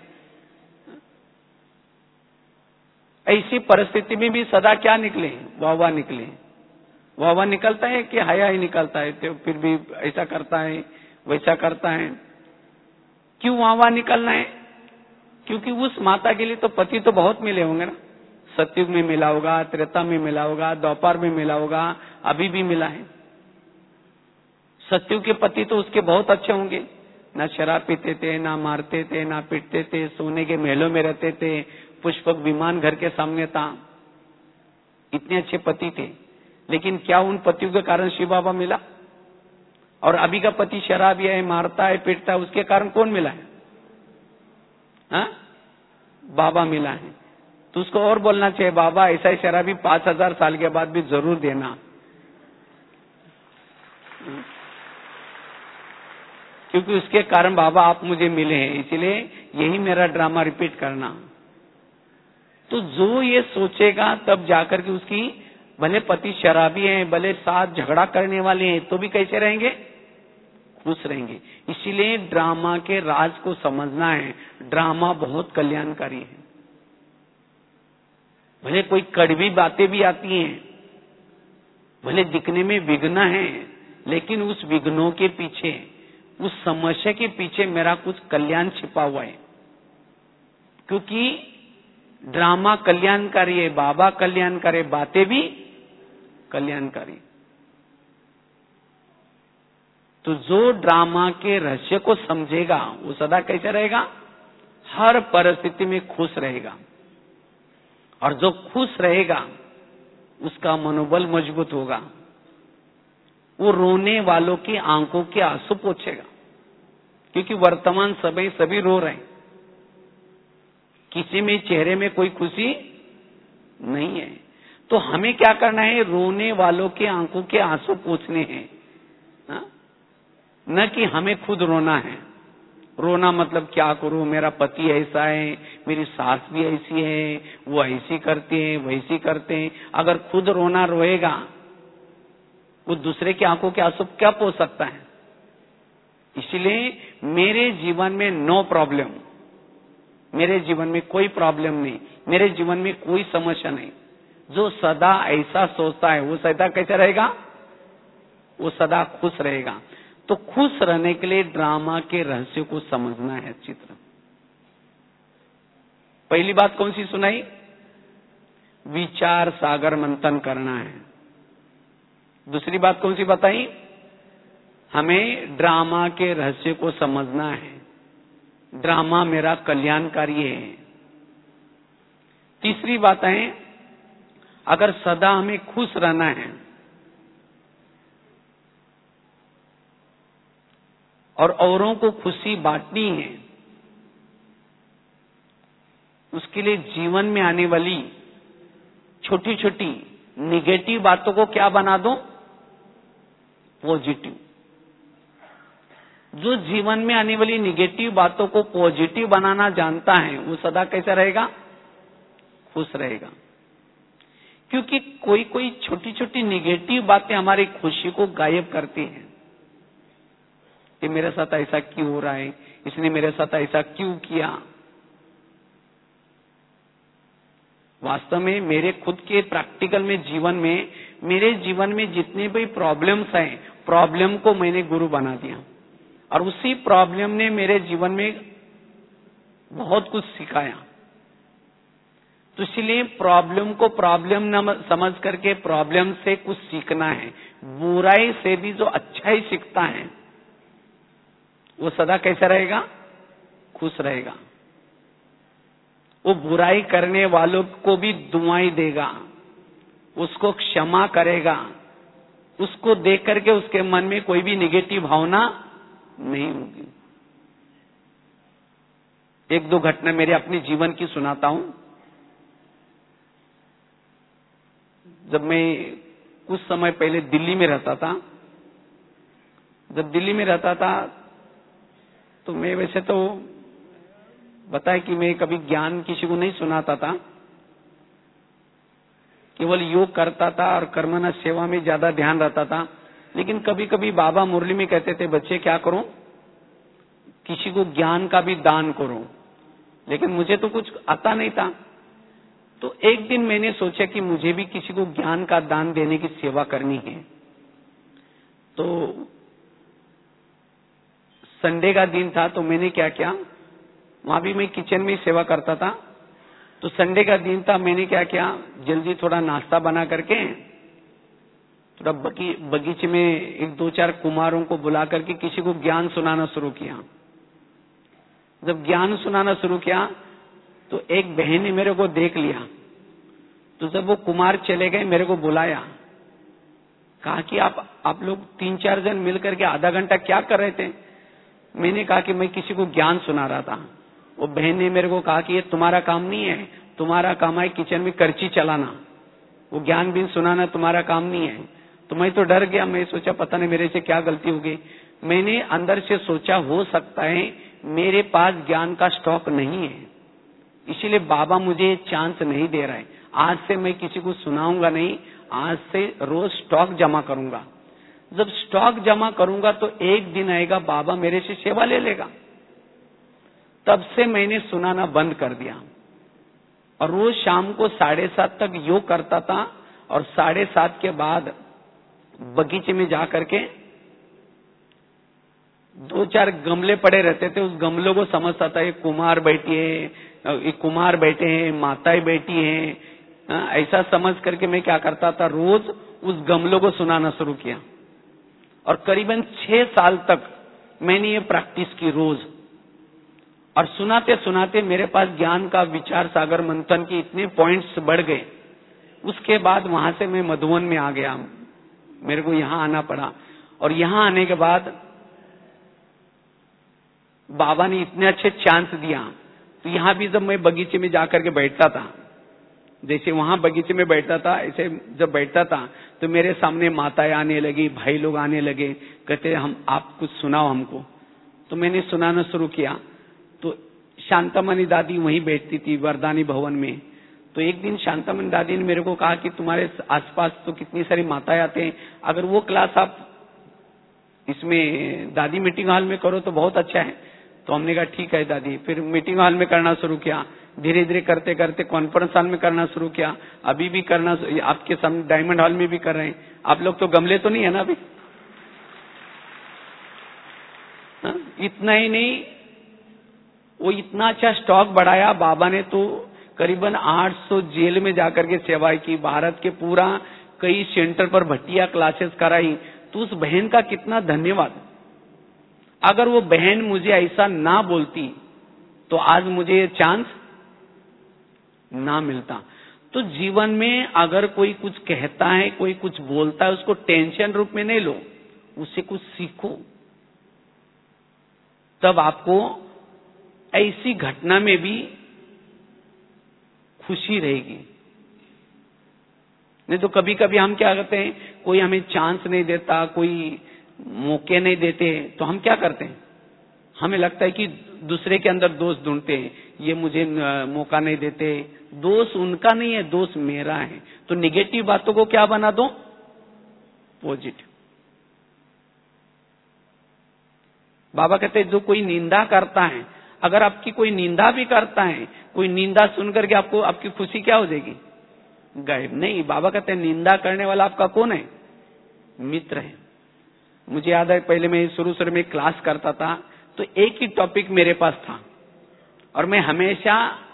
ऐसी परिस्थिति में भी सदा क्या निकले? वाह वाह निकले। वाह वाह निकलता है कि हाया ही निकलता है, तो फिर भी ऐसा करता है, वैसा करता है। क्यों वाह वाह निकलना है? क्योंकि उस माता के लिए तो पति तो बहुत मिले होंगे ना। सतयुग में मिला होगा, त्रेता में मिला होगा, द्वापर में मिला होगा, अभी भी मिला है। सतयुग के पति तो उसके बहुत अच्छे होंगे, ना शराब पीते थे, ना मारते थे, ना पीटते थे, सोने के महलों में रहते थे, पुष्पक विमान घर के सामने था, इतने अच्छे पति थे। लेकिन क्या उन पतियों के कारण शिव बाबा मिला? और अभी का पति शराबी है, मारता है, पीटता है, उसके कारण कौन मिला है? हाँ? बाबा मिला है। तो उसको और बोलना चाहिए, बाबा ऐसा ही शराबी पांच हजार साल के बाद भी जरूर देना, क्योंकि उसके कारण बाबा आप मुझे मिले हैं, इसलिए यही मेरा ड्रामा रिपीट करना। तो जो ये सोचेगा तब जाकर के उसकी, भले पति शराबी हैं, भले साथ झगड़ा करने वाले हैं, तो भी कैसे रहेंगे? खुश रहेंगे। इसीलिए ड्रामा के राज को समझना है। ड्रामा बहुत कल्याणकारी है। भले कोई कड़वी बातें भी आती हैं, भले दिखने में विघ्न है, लेकिन उस विघ्नों के पीछे, उस समस्या के पीछे मेरा कुछ कल्याण छिपा हुआ है। क्योंकि ड्रामा कल्याणकारी है, बाबा कल्याणकारी, बातें भी कल्याणकारी। तो जो ड्रामा के रहस्य को समझेगा वो सदा कैसे रहेगा? हर परिस्थिति में खुश रहेगा। और जो खुश रहेगा उसका मनोबल मजबूत होगा। वो रोने वालों की आंखों के आंसू पोंछेगा, क्योंकि वर्तमान समय सभी रो रहे हैं, किसी में चेहरे में कोई खुशी नहीं है। तो हमें क्या करना है? रोने वालों के आंखों के आंसू पोंछने हैं, न कि हमें खुद रोना है। रोना मतलब क्या करूं, मेरा पति ऐसा है, मेरी सास भी ऐसी है, वो ऐसी करते हैं, वैसी करते हैं। अगर खुद रोना रोएगा, वो दूसरे की आंखों के आंसू क्या पोंछ सकता है? इसलिए मेरे जीवन में नो प्रॉब्लम, मेरे जीवन में कोई प्रॉब्लम नहीं, मेरे जीवन में कोई समस्या नहीं। जो सदा ऐसा सोचता है वो सदा कैसा रहेगा? वो सदा खुश रहेगा। तो खुश रहने के लिए ड्रामा के रहस्य को समझना है अच्छी तरह। पहली बात कौन सी सुनाई? विचार सागर मंथन करना है। दूसरी बात कौन सी बताई? हमें ड्रामा के रहस्य को समझना है। ड्रामा मेरा कल्याणकारी है। तीसरी बात है, अगर सदा हमें खुश रहना है और औरों को खुशी बांटनी है, उसके लिए जीवन में आने वाली छोटी छोटी निगेटिव बातों को क्या बना दो, पॉजिटिव। जो जीवन में आने वाली निगेटिव बातों को पॉजिटिव बनाना जानता है वो सदा कैसा रहेगा, खुश रहेगा। क्योंकि कोई कोई छोटी छोटी निगेटिव बातें हमारी खुशी को गायब करती हैं। कि मेरे साथ ऐसा क्यों हो रहा है, इसने मेरे साथ ऐसा क्यों किया। वास्तव में मेरे खुद के प्रैक्टिकल में जीवन में, मेरे जीवन में जितने भी प्रॉब्लम्स हैं, प्रॉब्लम को मैंने गुरु बना दिया और उसी प्रॉब्लम ने मेरे जीवन में बहुत कुछ सिखाया। तो इसलिए प्रॉब्लम को प्रॉब्लम न समझ करके प्रॉब्लम से कुछ सीखना है। बुराई से भी जो अच्छा ही सीखता है वो सदा कैसा रहेगा, खुश रहेगा। वो बुराई करने वालों को भी दुआएं देगा, उसको क्षमा करेगा, उसको देख करके उसके मन में कोई भी निगेटिव भावना नहीं होगी। एक दो घटना मेरे अपने जीवन की सुनाता हूं। जब मैं कुछ समय पहले दिल्ली में रहता था, जब दिल्ली में रहता था तो मैं वैसे तो बताया कि मैं कभी ज्ञान किसी को नहीं सुनाता था, केवल योग करता था और कर्मना सेवा में ज्यादा ध्यान रहता था। लेकिन कभी कभी बाबा मुरली में कहते थे, बच्चे क्या करो, किसी को ज्ञान का भी दान करो। लेकिन मुझे तो कुछ आता नहीं था। तो एक दिन मैंने सोचा कि मुझे भी किसी को ज्ञान का दान देने की सेवा करनी है। तो संडे का दिन था, तो मैंने क्या किया, वहां भी मैं किचन में ही सेवा करता था। तो संडे का दिन था, मैंने क्या किया, जल्दी थोड़ा नाश्ता बना करके थोड़ा बगी, बगीचे में एक दो चार कुमारों को बुला करके किसी को ज्ञान सुनाना शुरू किया। जब ज्ञान सुनाना शुरू किया तो एक बहन ने मेरे को देख लिया। तो जब वो कुमार चले गए, मेरे को बुलाया, कहा कि आप आप लोग तीन चार जन मिलकर के आधा घंटा क्या कर रहे थे। मैंने कहा कि मैं किसी को ज्ञान सुना रहा था। वो बहन ने मेरे को कहा कि ये तुम्हारा काम नहीं है, तुम्हारा काम है किचन में करची चलाना, वो ज्ञान भी सुनाना तुम्हारा काम नहीं है। तो मैं तो डर गया, मैं सोचा पता नहीं मेरे से क्या गलती हो गई। मैंने अंदर से सोचा हो सकता है मेरे पास ज्ञान का स्टॉक नहीं है, इसीलिए बाबा मुझे चांस नहीं दे रहा है। आज से मैं किसी को सुनाऊंगा नहीं, आज से रोज स्टॉक जमा करूंगा। जब स्टॉक जमा करूंगा तो एक दिन आएगा बाबा मेरे से सेवा ले लेगा। तब से मैंने सुनाना बंद कर दिया और रोज शाम को साढ़े सात तक योग करता था और साढ़े सात के बाद बगीचे में जा करके दो चार गमले पड़े रहते थे, उस गमलों को समझता था ये कुमार बैठी है, ये कुमार बैठे हैं, माताएं बैठी हैं, ऐसा समझ करके मैं क्या करता था, रोज उस गमलों को सुनाना शुरू किया। और करीबन छह साल तक मैंने ये प्रैक्टिस की रोज। और सुनाते सुनाते मेरे पास ज्ञान का विचार सागर मंथन के इतने पॉइंट्स बढ़ गए। उसके बाद वहां से मैं मधुबन में आ गया, मेरे को यहाँ आना पड़ा। और यहाँ आने के बाद बाबा ने इतने अच्छे चांस दिया, तो यहाँ भी जब मैं बगीचे में जाकर के बैठता था, जैसे वहां बगीचे में बैठता था, ऐसे जब बैठता था तो मेरे सामने माताएं आने लगी, भाई लोग आने लगे, कहते हम आप कुछ सुनाओ हमको। तो मैंने सुनाना शुरू किया। तो शांतामणि दादी वहीं बैठती थी वरदानी भवन में। तो एक दिन शांतामणि दादी ने मेरे को कहा कि तुम्हारे आसपास तो कितनी सारी माताएं आते हैं, अगर वो क्लास आप इसमें दादी मीटिंग हॉल में करो तो बहुत अच्छा है। तो हमने कहा ठीक है दादी। फिर मीटिंग हॉल में करना शुरू किया, धीरे धीरे करते करते कॉन्फ्रेंस हॉल में करना शुरू किया, अभी भी करना, आपके सामने डायमंड हॉल में भी कर रहे हैं। आप लोग तो गमले तो नहीं है ना अभी? हा? इतना ही नहीं, वो इतना अच्छा स्टॉक बढ़ाया बाबा ने, तो करीबन आठ सौ जेल में जाकर के सेवा की, भारत के पूरा कई सेंटर पर भट्टिया क्लासेस कराई। तो उस बहन का कितना धन्यवाद। अगर वो बहन मुझे ऐसा ना बोलती तो आज मुझे ये चांस ना मिलता। तो जीवन में अगर कोई कुछ कहता है, कोई कुछ बोलता है, उसको टेंशन रूप में नहीं लो, उससे कुछ सीखो। तब आपको ऐसी घटना में भी खुशी रहेगी। नहीं तो कभी कभी हम क्या करते हैं, कोई हमें चांस नहीं देता, कोई मौके नहीं देते, तो हम क्या करते हैं, हमें लगता है कि दूसरे के अंदर दोष ढूंढते हैं, ये मुझे मौका नहीं देते। दोष उनका नहीं है, दोष मेरा है। तो निगेटिव बातों को क्या बना दो, पॉजिटिव। बाबा कहते हैं जो कोई निंदा करता है, अगर आपकी कोई निंदा भी करता है, कोई निंदा सुनकर के आपको आपकी खुशी क्या हो जाएगी, गायब। नहीं, बाबा कहते हैं निंदा करने वाला आपका कौन है, मित्र है। मुझे याद है पहले मैं शुरू शुरू में क्लास करता था तो एक ही टॉपिक मेरे पास था और मैं हमेशा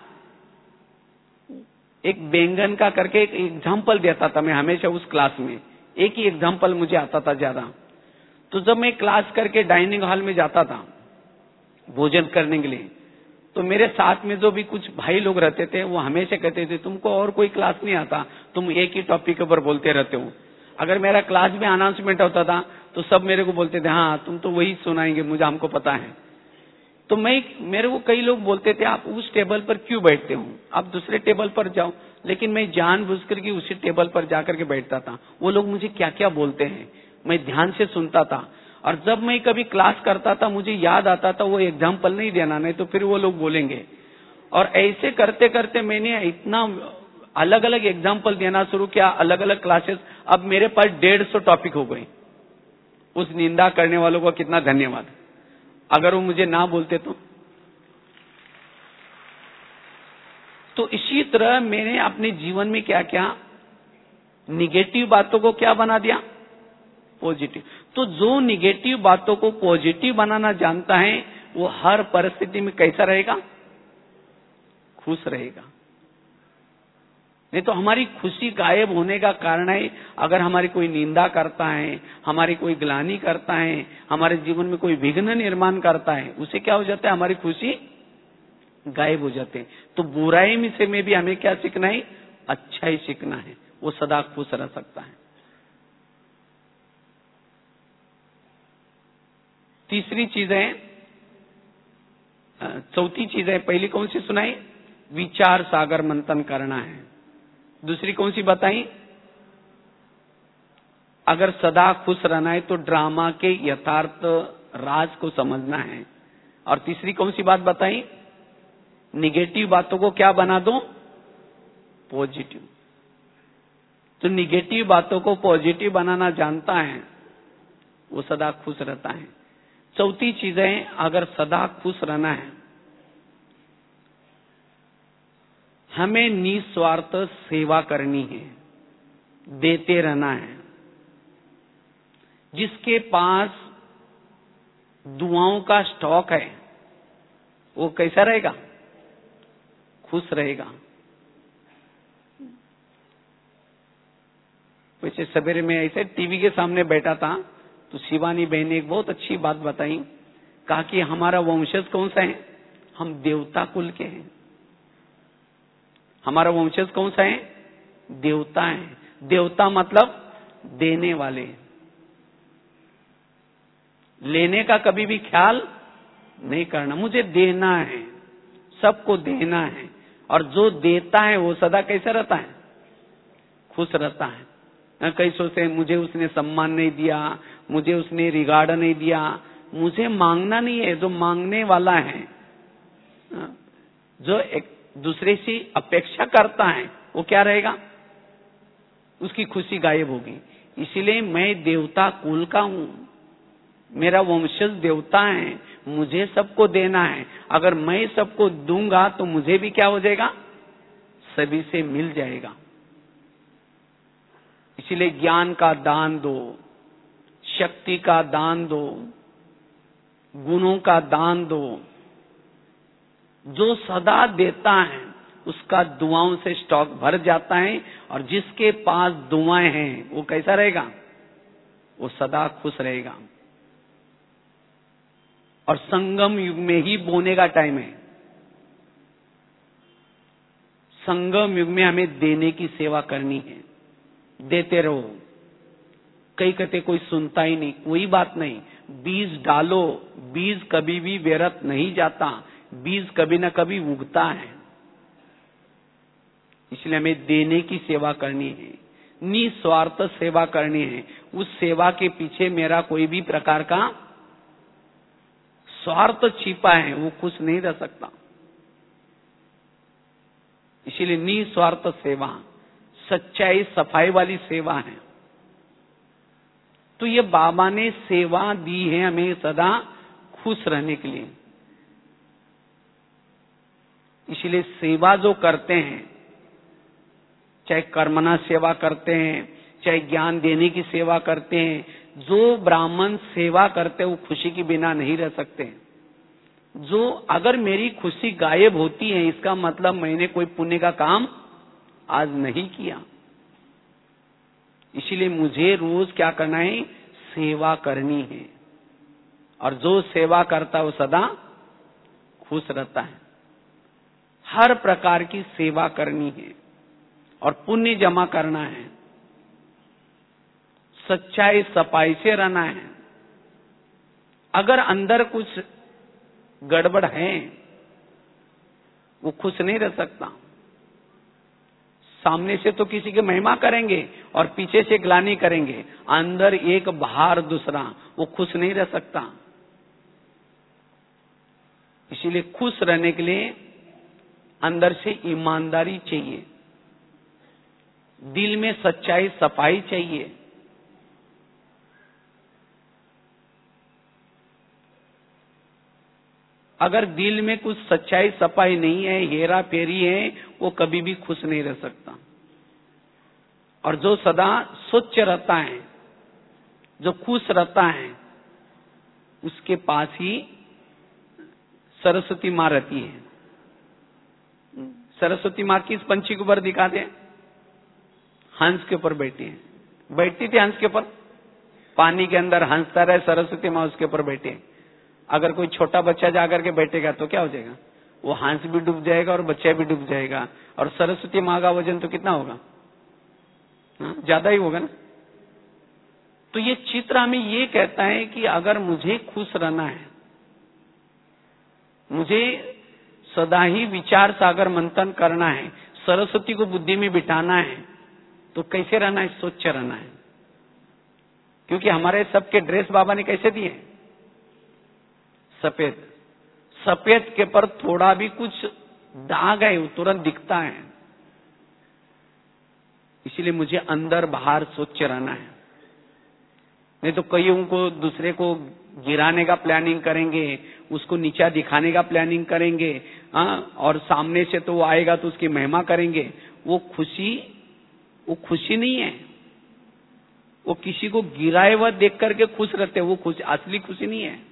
एक बैंगन का करके एक एग्जाम्पल देता था। मैं हमेशा उस क्लास में एक ही एग्जाम्पल मुझे आता था ज्यादा। तो जब मैं क्लास करके डाइनिंग हॉल में जाता था भोजन करने के लिए, तो मेरे साथ में जो भी कुछ भाई लोग रहते थे वो हमेशा कहते थे तुमको और कोई क्लास नहीं आता, तुम एक ही टॉपिक के ऊपर बोलते रहते हो। अगर मेरा क्लास में अनाउंसमेंट होता था तो सब मेरे को बोलते थे हाँ तुम तो वही सुनाएंगे, मुझे हमको पता है। तो मैं मेरे को कई लोग बोलते थे आप उस टेबल पर क्यों बैठते हो, आप दूसरे टेबल पर जाओ। लेकिन मैं जानबूझ करके उसी टेबल पर जाकर के बैठता था। वो लोग मुझे क्या क्या बोलते हैं मैं ध्यान से सुनता था। और जब मैं कभी क्लास करता था मुझे याद आता था वो एग्जाम्पल नहीं देना, नहीं तो फिर वो लोग बोलेंगे। और ऐसे करते करते मैंने इतना अलग अलग एग्जाम्पल देना शुरू किया, अलग अलग क्लासेस। अब मेरे पास डेढ़ सौ टॉपिक हो गए। उस निंदा करने वालों को कितना धन्यवाद, अगर वो मुझे ना बोलते तो। तो इसी तरह मैंने अपने जीवन में क्या क्या निगेटिव बातों को क्या बना दिया, पॉजिटिव। तो जो निगेटिव बातों को पॉजिटिव बनाना जानता है वो हर परिस्थिति में कैसा रहेगा, खुश रहेगा। नहीं तो हमारी खुशी गायब होने का कारण है अगर हमारी कोई निंदा करता है, हमारी कोई ग्लानि करता है, हमारे जीवन में कोई विघ्न निर्माण करता है, उसे क्या हो जाता है, हमारी खुशी गायब हो जाते हैं। तो बुराई में से में भी हमें क्या सीखना है, अच्छा ही सीखना है, वो सदा खुश रह सकता है। तीसरी चीज है, चौथी चीज है, पहली कौन सी सुनाई, विचार सागर मंथन करना है। दूसरी कौन सी बताई, अगर सदा खुश रहना है तो ड्रामा के यथार्थ राज को समझना है। और तीसरी कौन सी बात बताई, निगेटिव बातों को क्या बना दो, पॉजिटिव। तो निगेटिव बातों को पॉजिटिव बनाना जानता है वो सदा खुश रहता है। चौथी चीज है, अगर सदा खुश रहना है हमें निस्वार्थ सेवा करनी है, देते रहना है। जिसके पास दुआओं का स्टॉक है वो कैसा रहेगा, खुश रहेगा। वैसे सवेरे में ऐसे टीवी के सामने बैठा था तो शिवानी बहन ने एक बहुत अच्छी बात बताई, कहा कि हमारा वंशज कौन सा है, हम देवता कुल के हैं। हमारा वंशज कौन सा है, देवता है। देवता मतलब देने वाले, लेने का कभी भी ख्याल नहीं करना। मुझे देना है, सबको देना है। और जो देता है वो सदा कैसा रहता है, खुश रहता है। कई सोचते हैं मुझे उसने सम्मान नहीं दिया, मुझे उसने रिगार्ड नहीं दिया। मुझे मांगना नहीं है, जो मांगने वाला है, जो एक दूसरे से अपेक्षा करता है वो क्या रहेगा, उसकी खुशी गायब होगी। इसीलिए मैं देवता कुल का हूं, मेरा वंशज देवता है, मुझे सबको देना है। अगर मैं सबको दूंगा तो मुझे भी क्या हो जाएगा, सभी से मिल जाएगा। इसीलिए ज्ञान का दान दो, शक्ति का दान दो, गुणों का दान दो। जो सदा देता है उसका दुआओं से स्टॉक भर जाता है। और जिसके पास दुआएं हैं वो कैसा रहेगा, वो सदा खुश रहेगा। और संगम युग में ही बोने का टाइम है। संगम युग में हमें देने की सेवा करनी है, देते रहो। कई कहते कोई सुनता ही नहीं, कोई बात नहीं, बीज डालो, बीज कभी भी व्यर्थ नहीं जाता, बीज कभी न कभी उगता है। इसलिए हमें देने की सेवा करनी है, निस्वार्थ सेवा करनी है। उस सेवा के पीछे मेरा कोई भी प्रकार का स्वार्थ छिपा है, वो खुश नहीं रह सकता। इसीलिए निस्वार्थ सेवा, सच्चाई सफाई वाली सेवा है। तो ये बाबा ने सेवा दी है हमें सदा खुश रहने के लिए। इसलिए सेवा जो करते हैं, चाहे कर्मणा सेवा करते हैं, चाहे ज्ञान देने की सेवा करते हैं, जो ब्राह्मण सेवा करते हैं वो खुशी के बिना नहीं रह सकते। जो अगर मेरी खुशी गायब होती है, इसका मतलब मैंने कोई पुण्य का काम आज नहीं किया। इसीलिए मुझे रोज क्या करना है, सेवा करनी है। और जो सेवा करता है वो सदा खुश रहता है। हर प्रकार की सेवा करनी है और पुण्य जमा करना है, सच्चाई सफाई से रहना है। अगर अंदर कुछ गड़बड़ है, वो खुश नहीं रह सकता। सामने से तो किसी की महिमा करेंगे और पीछे से ग्लानि करेंगे, अंदर एक बाहर दूसरा, वो खुश नहीं रह सकता। इसीलिए खुश रहने के लिए अंदर से ईमानदारी चाहिए, दिल में सच्चाई सफाई चाहिए। अगर दिल में कुछ सच्चाई सफाई नहीं है, हेरा फेरी है, वो कभी भी खुश नहीं रह सकता। और जो सदा स्वच्छ रहता है, जो खुश रहता है, उसके पास ही सरस्वती माँ रहती है। सरस्वती माँ किस पंछी के ऊपर दिखाते हैं? हंस के ऊपर बैठी है। बैठती थी हंस के ऊपर, पानी के अंदर हंसता रहे, सरस्वती माँ उसके ऊपर बैठी है। अगर कोई छोटा बच्चा जाकर के बैठेगा तो क्या हो जाएगा? वो हंस भी डूब जाएगा और बच्चा भी डूब जाएगा। और सरस्वती माँ का वजन तो कितना होगा? हाँ, ज्यादा ही होगा ना। तो ये चित्र हमें ये कहता है कि अगर मुझे खुश रहना है, मुझे सदा ही विचार सागर मंथन करना है, सरस्वती को बुद्धि में बिठाना है, तो कैसे रहना है? स्वच्छ रहना है। क्योंकि हमारे सबके ड्रेस बाबा ने कैसे दिए? सफेद। सफेद के पर थोड़ा भी कुछ दाग है वो तुरंत दिखता है। इसलिए मुझे अंदर बाहर स्वच्छ रहना है। नहीं तो कईयों को दूसरे को गिराने का प्लानिंग करेंगे, उसको नीचा दिखाने का प्लानिंग करेंगे, हाँ, और सामने से तो वो आएगा तो उसकी महिमा करेंगे। वो खुशी वो खुशी नहीं है। वो किसी को गिराए हुआ देख करके खुश रहते, वो खुशी असली खुशी नहीं है।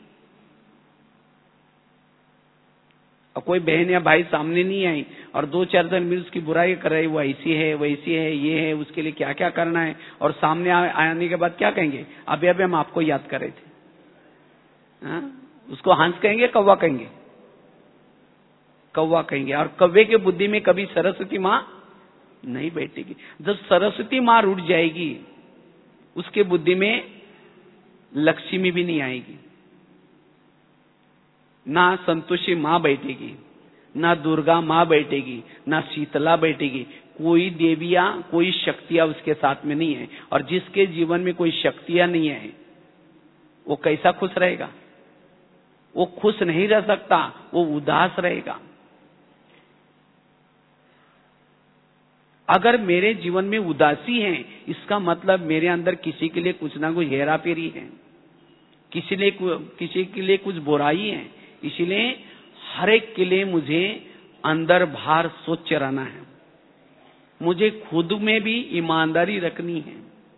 और कोई बहन या भाई सामने नहीं आई और दो चार दिन में उसकी बुराई कर रही, वो ऐसी है वैसी है, ये है, उसके लिए क्या क्या करना है, और सामने आने के बाद क्या कहेंगे? अभी अभी हम आपको याद कर रहे थे। हाँ? उसको हंस कहेंगे, कौवा कहेंगे? कौवा कहेंगे। और कौवे के बुद्धि में कभी सरस्वती माँ नहीं बैठेगी। जब सरस्वती माँ रूठ जाएगी, उसके बुद्धि में लक्ष्मी भी नहीं आएगी, ना संतोषी माँ बैठेगी, ना दुर्गा माँ बैठेगी, ना शीतला बैठेगी। कोई देवियां, कोई शक्तियां उसके साथ में नहीं है। और जिसके जीवन में कोई शक्तियां नहीं है, वो कैसा खुश रहेगा? वो खुश नहीं रह सकता, वो उदास रहेगा। अगर मेरे जीवन में उदासी है, इसका मतलब मेरे अंदर किसी के लिए कुछ ना कुछ हेरा फेरी है, किसी लिए किसी के लिए कुछ बुराई है। इसलिए हर एक के लिए मुझे अंदर बाहर स्वच्छ रहना है। मुझे खुद में भी ईमानदारी रखनी है।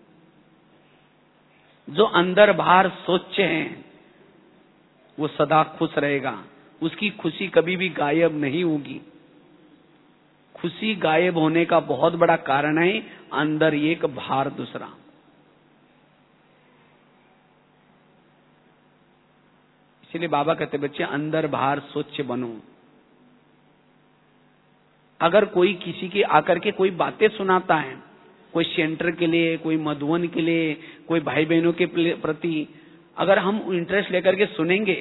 जो अंदर बाहर स्वच्छ है, वो सदा खुश रहेगा। उसकी खुशी कभी भी गायब नहीं होगी। खुशी गायब होने का बहुत बड़ा कारण है अंदर एक बाहर दूसरा। इसलिए बाबा कहते बच्चे अंदर बाहर स्वच्छ बनो। अगर कोई किसी के आकर के कोई बातें सुनाता है, कोई सेंटर के लिए, कोई मधुवन के लिए, कोई भाई बहनों के प्रति, अगर हम इंटरेस्ट लेकर के सुनेंगे,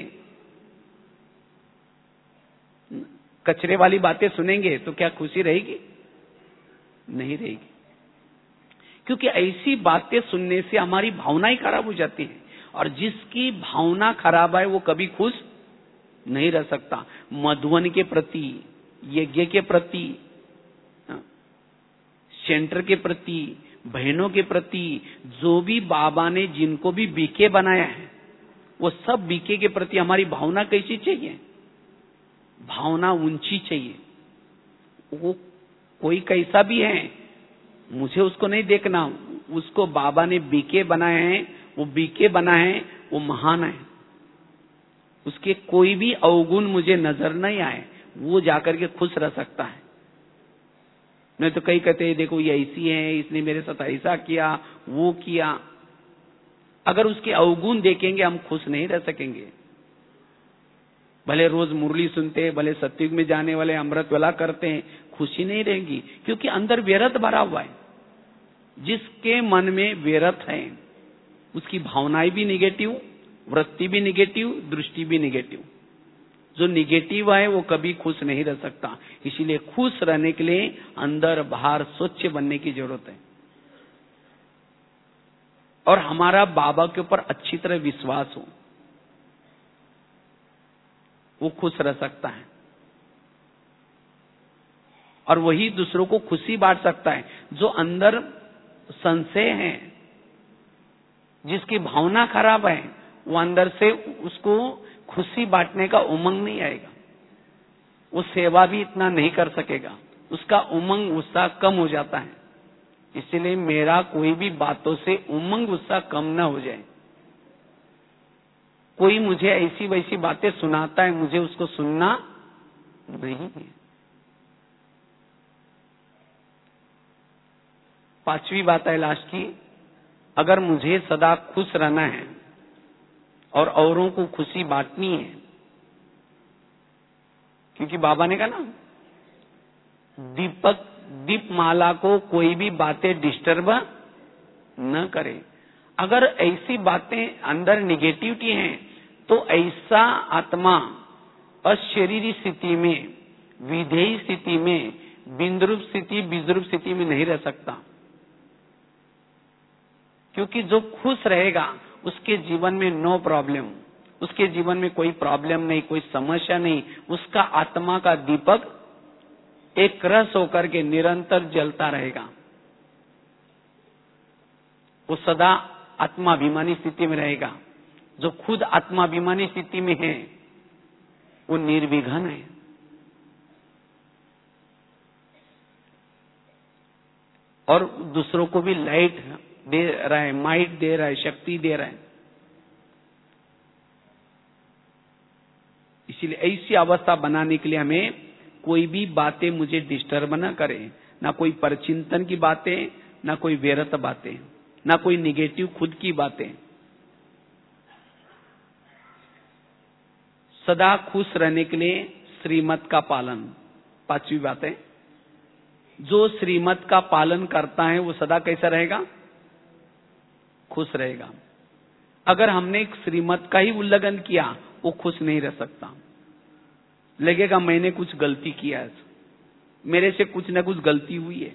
कचरे वाली बातें सुनेंगे, तो क्या खुशी रहेगी? नहीं रहेगी। क्योंकि ऐसी बातें सुनने से हमारी भावनाएं खराब हो जाती हैं, और जिसकी भावना खराब है वो कभी खुश नहीं रह सकता। मधुवन के प्रति, यज्ञ के प्रति, सेंटर के प्रति, बहनों के प्रति, जो भी बाबा ने जिनको भी बीके बनाया है, वो सब बीके के प्रति हमारी भावना कैसी चाहिए? भावना ऊंची चाहिए। वो कोई कैसा भी है, मुझे उसको नहीं देखना, उसको बाबा ने बीके बनाए हैं, वो बीके बनाए हैं, वो महान है। उसके कोई भी अवगुण मुझे नजर नहीं आए, वो जाकर के खुश रह सकता है। नहीं तो कई कहते हैं देखो ये ऐसी है, इसने मेरे साथ ऐसा किया, वो किया। अगर उसके अवगुण देखेंगे हम खुश नहीं रह सकेंगे। भले रोज मुरली सुनते, भले सत्युग में जाने वाले अमृत वेला करते हैं, खुशी नहीं रहेगी, क्योंकि अंदर व्यर्थ भरा हुआ है। जिसके मन में व्यर्थ है उसकी भावनाएं भी निगेटिव, वृत्ति भी निगेटिव, दृष्टि भी निगेटिव। जो निगेटिव है वो कभी खुश नहीं रह सकता। इसीलिए खुश रहने के लिए अंदर बाहर स्वच्छ बनने की जरूरत है, और हमारा बाबा के ऊपर अच्छी तरह विश्वास हो, वो खुश रह सकता है, और वही दूसरों को खुशी बांट सकता है। जो अंदर संशय है, जिसकी भावना खराब है, वो अंदर से उसको खुशी बांटने का उमंग नहीं आएगा, वो सेवा भी इतना नहीं कर सकेगा, उसका उमंग उत्साह कम हो जाता है। इसलिए मेरा कोई भी बातों से उमंग उत्साह कम ना हो जाए। कोई मुझे ऐसी वैसी बातें सुनाता है, मुझे उसको सुनना नहीं है। पांचवी बात है लास्ट की, अगर मुझे सदा खुश रहना है और औरों को खुशी बांटनी है, क्योंकि बाबा ने कहा ना, दीपक दीपमाला को कोई भी बातें डिस्टर्ब न करे। अगर ऐसी बातें अंदर निगेटिविटी है, तो ऐसा आत्मा अशरीरी स्थिति में, विधेयी स्थिति में, बिंद्रूप स्थिति, बीजरूप स्थिति में नहीं रह सकता। क्योंकि जो खुश रहेगा उसके जीवन में नो प्रॉब्लम, उसके जीवन में कोई प्रॉब्लम नहीं, कोई समस्या नहीं। उसका आत्मा का दीपक एक रस होकर के निरंतर जलता रहेगा। वो सदा आत्माभिमानी स्थिति में रहेगा। जो खुद आत्माभिमानी स्थिति में है वो निर्विघ्न है। और दूसरों को भी लाइट दे रहा है, माइट दे रहा है, शक्ति दे रहा है। इसलिए ऐसी अवस्था बनाने के लिए हमें कोई भी बातें मुझे डिस्टर्ब न करे, ना कोई परचिंतन की बातें, ना कोई व्यर्थ बातें, ना कोई निगेटिव खुद की बातें। सदा खुश रहने के लिए श्रीमत का पालन। पांचवी बात है, जो श्रीमत का पालन करता है वो सदा कैसा रहेगा? खुश रहेगा। अगर हमने श्रीमत का ही उल्लंघन किया, वो खुश नहीं रह सकता। लगेगा मैंने कुछ गलती किया है, मेरे से कुछ ना कुछ गलती हुई है।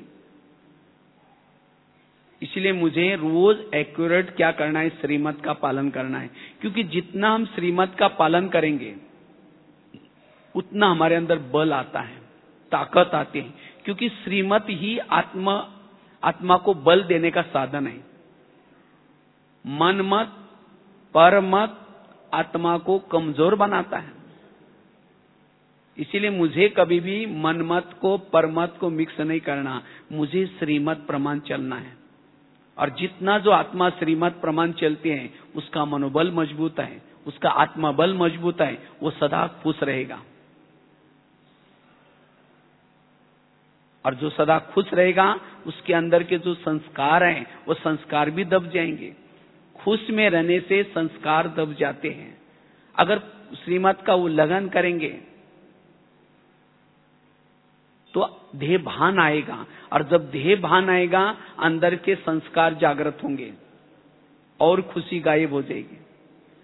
इसलिए मुझे रोज एक्यूरेट क्या करना है? श्रीमत का पालन करना है। क्योंकि जितना हम श्रीमत का पालन करेंगे उतना हमारे अंदर बल आता है, ताकत आती है। क्योंकि श्रीमत ही आत्मा आत्मा को बल देने का साधन है। मन मत, पर मत आत्मा को कमजोर बनाता है। इसीलिए मुझे कभी भी मन मत को, परमत को मिक्स नहीं करना, मुझे श्रीमत प्रमाण चलना है। और जितना जो आत्मा श्रीमत प्रमाण चलते हैं उसका मनोबल मजबूत है, उसका आत्मा बल मजबूत है, वो सदा खुश रहेगा। और जो सदा खुश रहेगा उसके अंदर के जो संस्कार हैं वो संस्कार भी दब जाएंगे। खुश में रहने से संस्कार दब जाते हैं। अगर श्रीमत का उल्लंघन करेंगे तो देह भान आएगा, और जब देह भान आएगा अंदर के संस्कार जागृत होंगे और खुशी गायब हो जाएगी।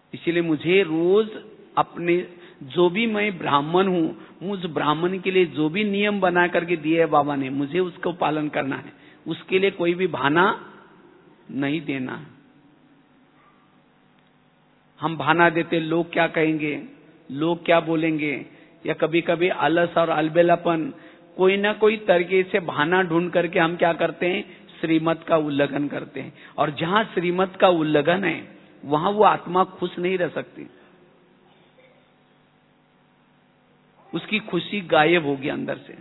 इसीलिए मुझे रोज अपने, जो भी मैं ब्राह्मण हूं, उस ब्राह्मण के लिए जो भी नियम बना करके दिए है बाबा ने, मुझे उसको पालन करना है। उसके लिए कोई भी बहाना नहीं देना है। हम बहाना देते, लोग क्या कहेंगे, लोग क्या बोलेंगे, या कभी कभी आलस और अलबेलापन, कोई ना कोई तरीके से बहाना ढूंढ करके हम क्या करते हैं, श्रीमत का उल्लंघन करते हैं। और जहां श्रीमत का उल्लंघन है वहां वो आत्मा खुश नहीं रह सकती, उसकी खुशी गायब होगी अंदर से।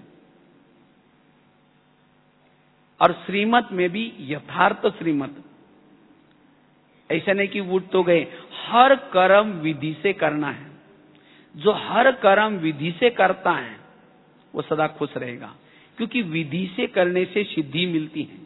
और श्रीमत में भी यथार्थ श्रीमत, ऐसा नहीं कि उठ तो गए, हर कर्म विधि से करना है। जो हर कर्म विधि से करता है वो सदा खुश रहेगा, क्योंकि विधि से करने से सिद्धि मिलती है।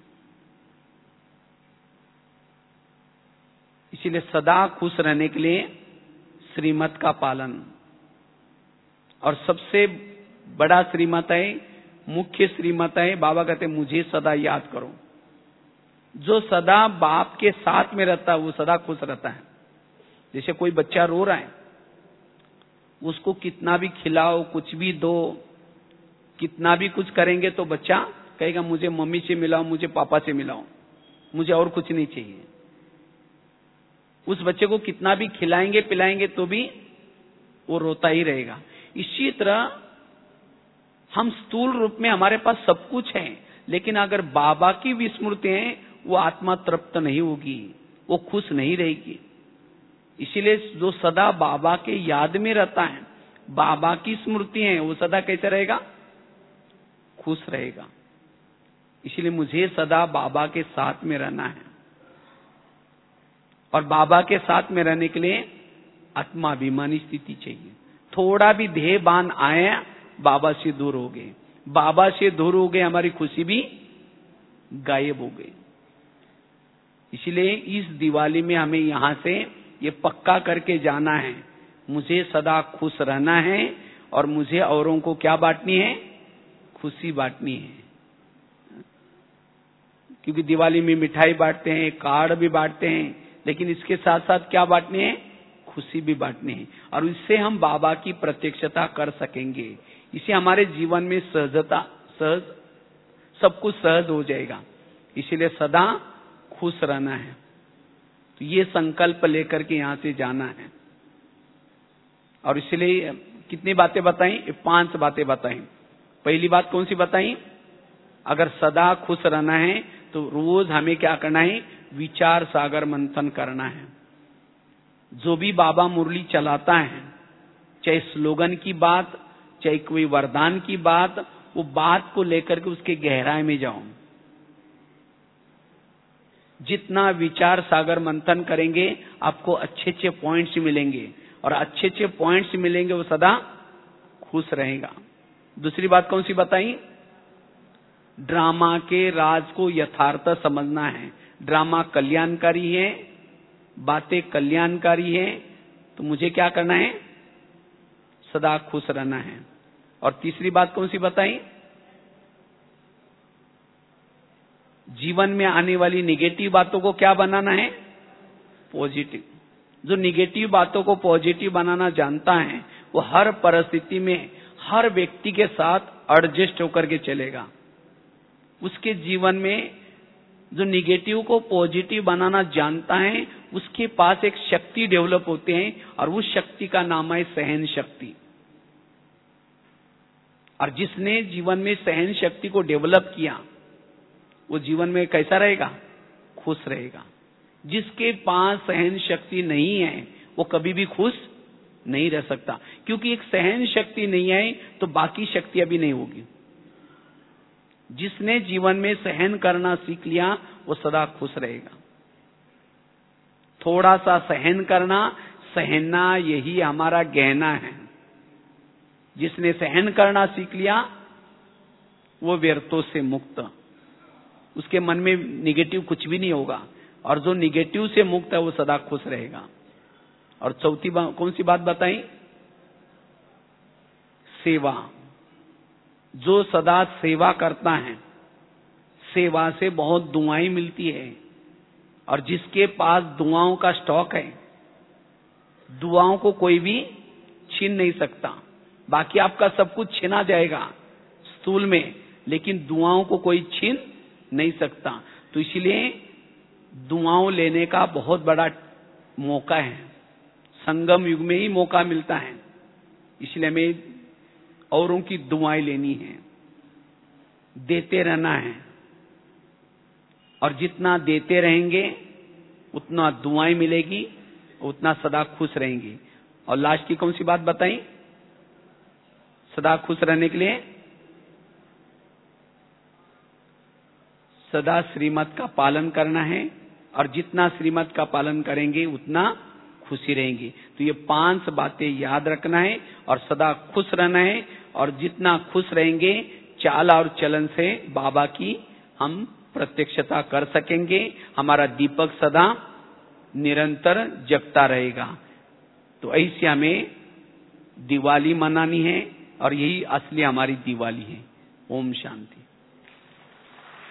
इसीलिए सदा खुश रहने के लिए श्रीमत का पालन, और सबसे बड़ा श्रीमत है, मुख्य श्रीमत है, बाबा कहते मुझे सदा याद करो। जो सदा बाप के साथ में रहता है वो सदा खुश रहता है। जैसे कोई बच्चा रो रहा है, उसको कितना भी खिलाओ, कुछ भी दो, कितना भी कुछ करेंगे तो बच्चा कहेगा मुझे मम्मी से मिलाओ, मुझे पापा से मिलाओ, मुझे और कुछ नहीं चाहिए। उस बच्चे को कितना भी खिलाएंगे पिलाएंगे तो भी वो रोता ही रहेगा। इसी तरह हम स्थूल रूप में हमारे पास सब कुछ है, लेकिन अगर बाबा की विस्मृति है वो आत्मा तृप्त नहीं होगी, वो खुश नहीं रहेगी। इसीलिए जो सदा बाबा के याद में रहता है, बाबा की स्मृति है, वो सदा कैसे रहेगा, खुश रहेगा। इसीलिए मुझे सदा बाबा के साथ में रहना है, और बाबा के साथ में रहने के लिए आत्माभिमानी स्थिति चाहिए। थोड़ा भी देह बान आया, बाबा से दूर हो गए, बाबा से दूर हो गए, हमारी खुशी भी गायब हो गई। इसलिए इस दिवाली में हमें यहां से ये पक्का करके जाना है, मुझे सदा खुश रहना है, और मुझे औरों को क्या बांटनी है, खुशी बांटनी है। क्योंकि दिवाली में मिठाई बांटते हैं, कार्ड भी बांटते हैं, लेकिन इसके साथ साथ क्या बांटनी है, खुशी भी बांटनी है। और इससे हम बाबा की प्रत्यक्षता कर सकेंगे। इससे हमारे जीवन में सहजता, सहज, सब कुछ सहज हो जाएगा। इसीलिए सदा खुश रहना है। तो ये संकल्प लेकर के यहां से जाना है। और इसलिए कितनी बातें बताई, पांच बातें बताई। पहली बात कौन सी बताई, अगर सदा खुश रहना है तो रोज हमें क्या करना है, विचार सागर मंथन करना है। जो भी बाबा मुरली चलाता है, चाहे स्लोगन की बात, चाहे कोई वरदान की बात, वो बात को लेकर के उसके गहराई में जाओ। जितना विचार सागर मंथन करेंगे आपको अच्छे अच्छे पॉइंट्स मिलेंगे, और अच्छे अच्छे पॉइंट्स मिलेंगे वो सदा खुश रहेगा। दूसरी बात कौन सी बताई, ड्रामा के राज को यथार्थ समझना है। ड्रामा कल्याणकारी है, बातें कल्याणकारी है, तो मुझे क्या करना है, सदा खुश रहना है। और तीसरी बात कौन सी बताई, जीवन में आने वाली निगेटिव बातों को क्या बनाना है, पॉजिटिव। जो निगेटिव बातों को पॉजिटिव बनाना जानता है वो हर परिस्थिति में हर व्यक्ति के साथ एडजस्ट होकर के चलेगा। उसके जीवन में जो निगेटिव को पॉजिटिव बनाना जानता है, उसके पास एक शक्ति डेवलप होते हैं, और उस शक्ति का नाम है सहन शक्ति। और जिसने जीवन में सहन शक्ति को डेवलप किया वो जीवन में कैसा रहेगा, खुश रहेगा। जिसके पास सहन शक्ति नहीं है वो कभी भी खुश नहीं रह सकता, क्योंकि एक सहन शक्ति नहीं है तो बाकी शक्तियां भी नहीं होगी। जिसने जीवन में सहन करना सीख लिया वो सदा खुश रहेगा। थोड़ा सा सहन करना, सहना यही हमारा गहना है। जिसने सहन करना सीख लिया वो व्यर्थों से मुक्त, उसके मन में निगेटिव कुछ भी नहीं होगा, और जो निगेटिव से मुक्त है वो सदा खुश रहेगा। और चौथी बात कौन सी बात बताई, सेवा। जो सदा सेवा करता है, सेवा से बहुत दुआएं मिलती है, और जिसके पास दुआओं का स्टॉक है दुआओं को कोई भी छीन नहीं सकता। बाकी आपका सब कुछ छीना जाएगा स्थूल में, लेकिन दुआओं को कोई छीन नहीं सकता। तो इसलिए दुआओं लेने का बहुत बड़ा मौका है, संगम युग में ही मौका मिलता है। इसलिए हमें औरों की दुआएं लेनी है, देते रहना है, और जितना देते रहेंगे उतना दुआएं मिलेगी, उतना सदा खुश रहेंगे। और लास्ट की कौन सी बात बताई सदा खुश रहने के लिए? सदा श्रीमत का पालन करना है, और जितना श्रीमत का पालन करेंगे उतना खुशी रहेंगे। तो ये पांच बातें याद रखना है और सदा खुश रहना है। और जितना खुश रहेंगे चाल और चलन से बाबा की हम प्रत्यक्षता कर सकेंगे, हमारा दीपक सदा निरंतर जगता रहेगा। तो ऐसे हमें दिवाली मनानी है, और यही असली हमारी दिवाली है। ओम शांति।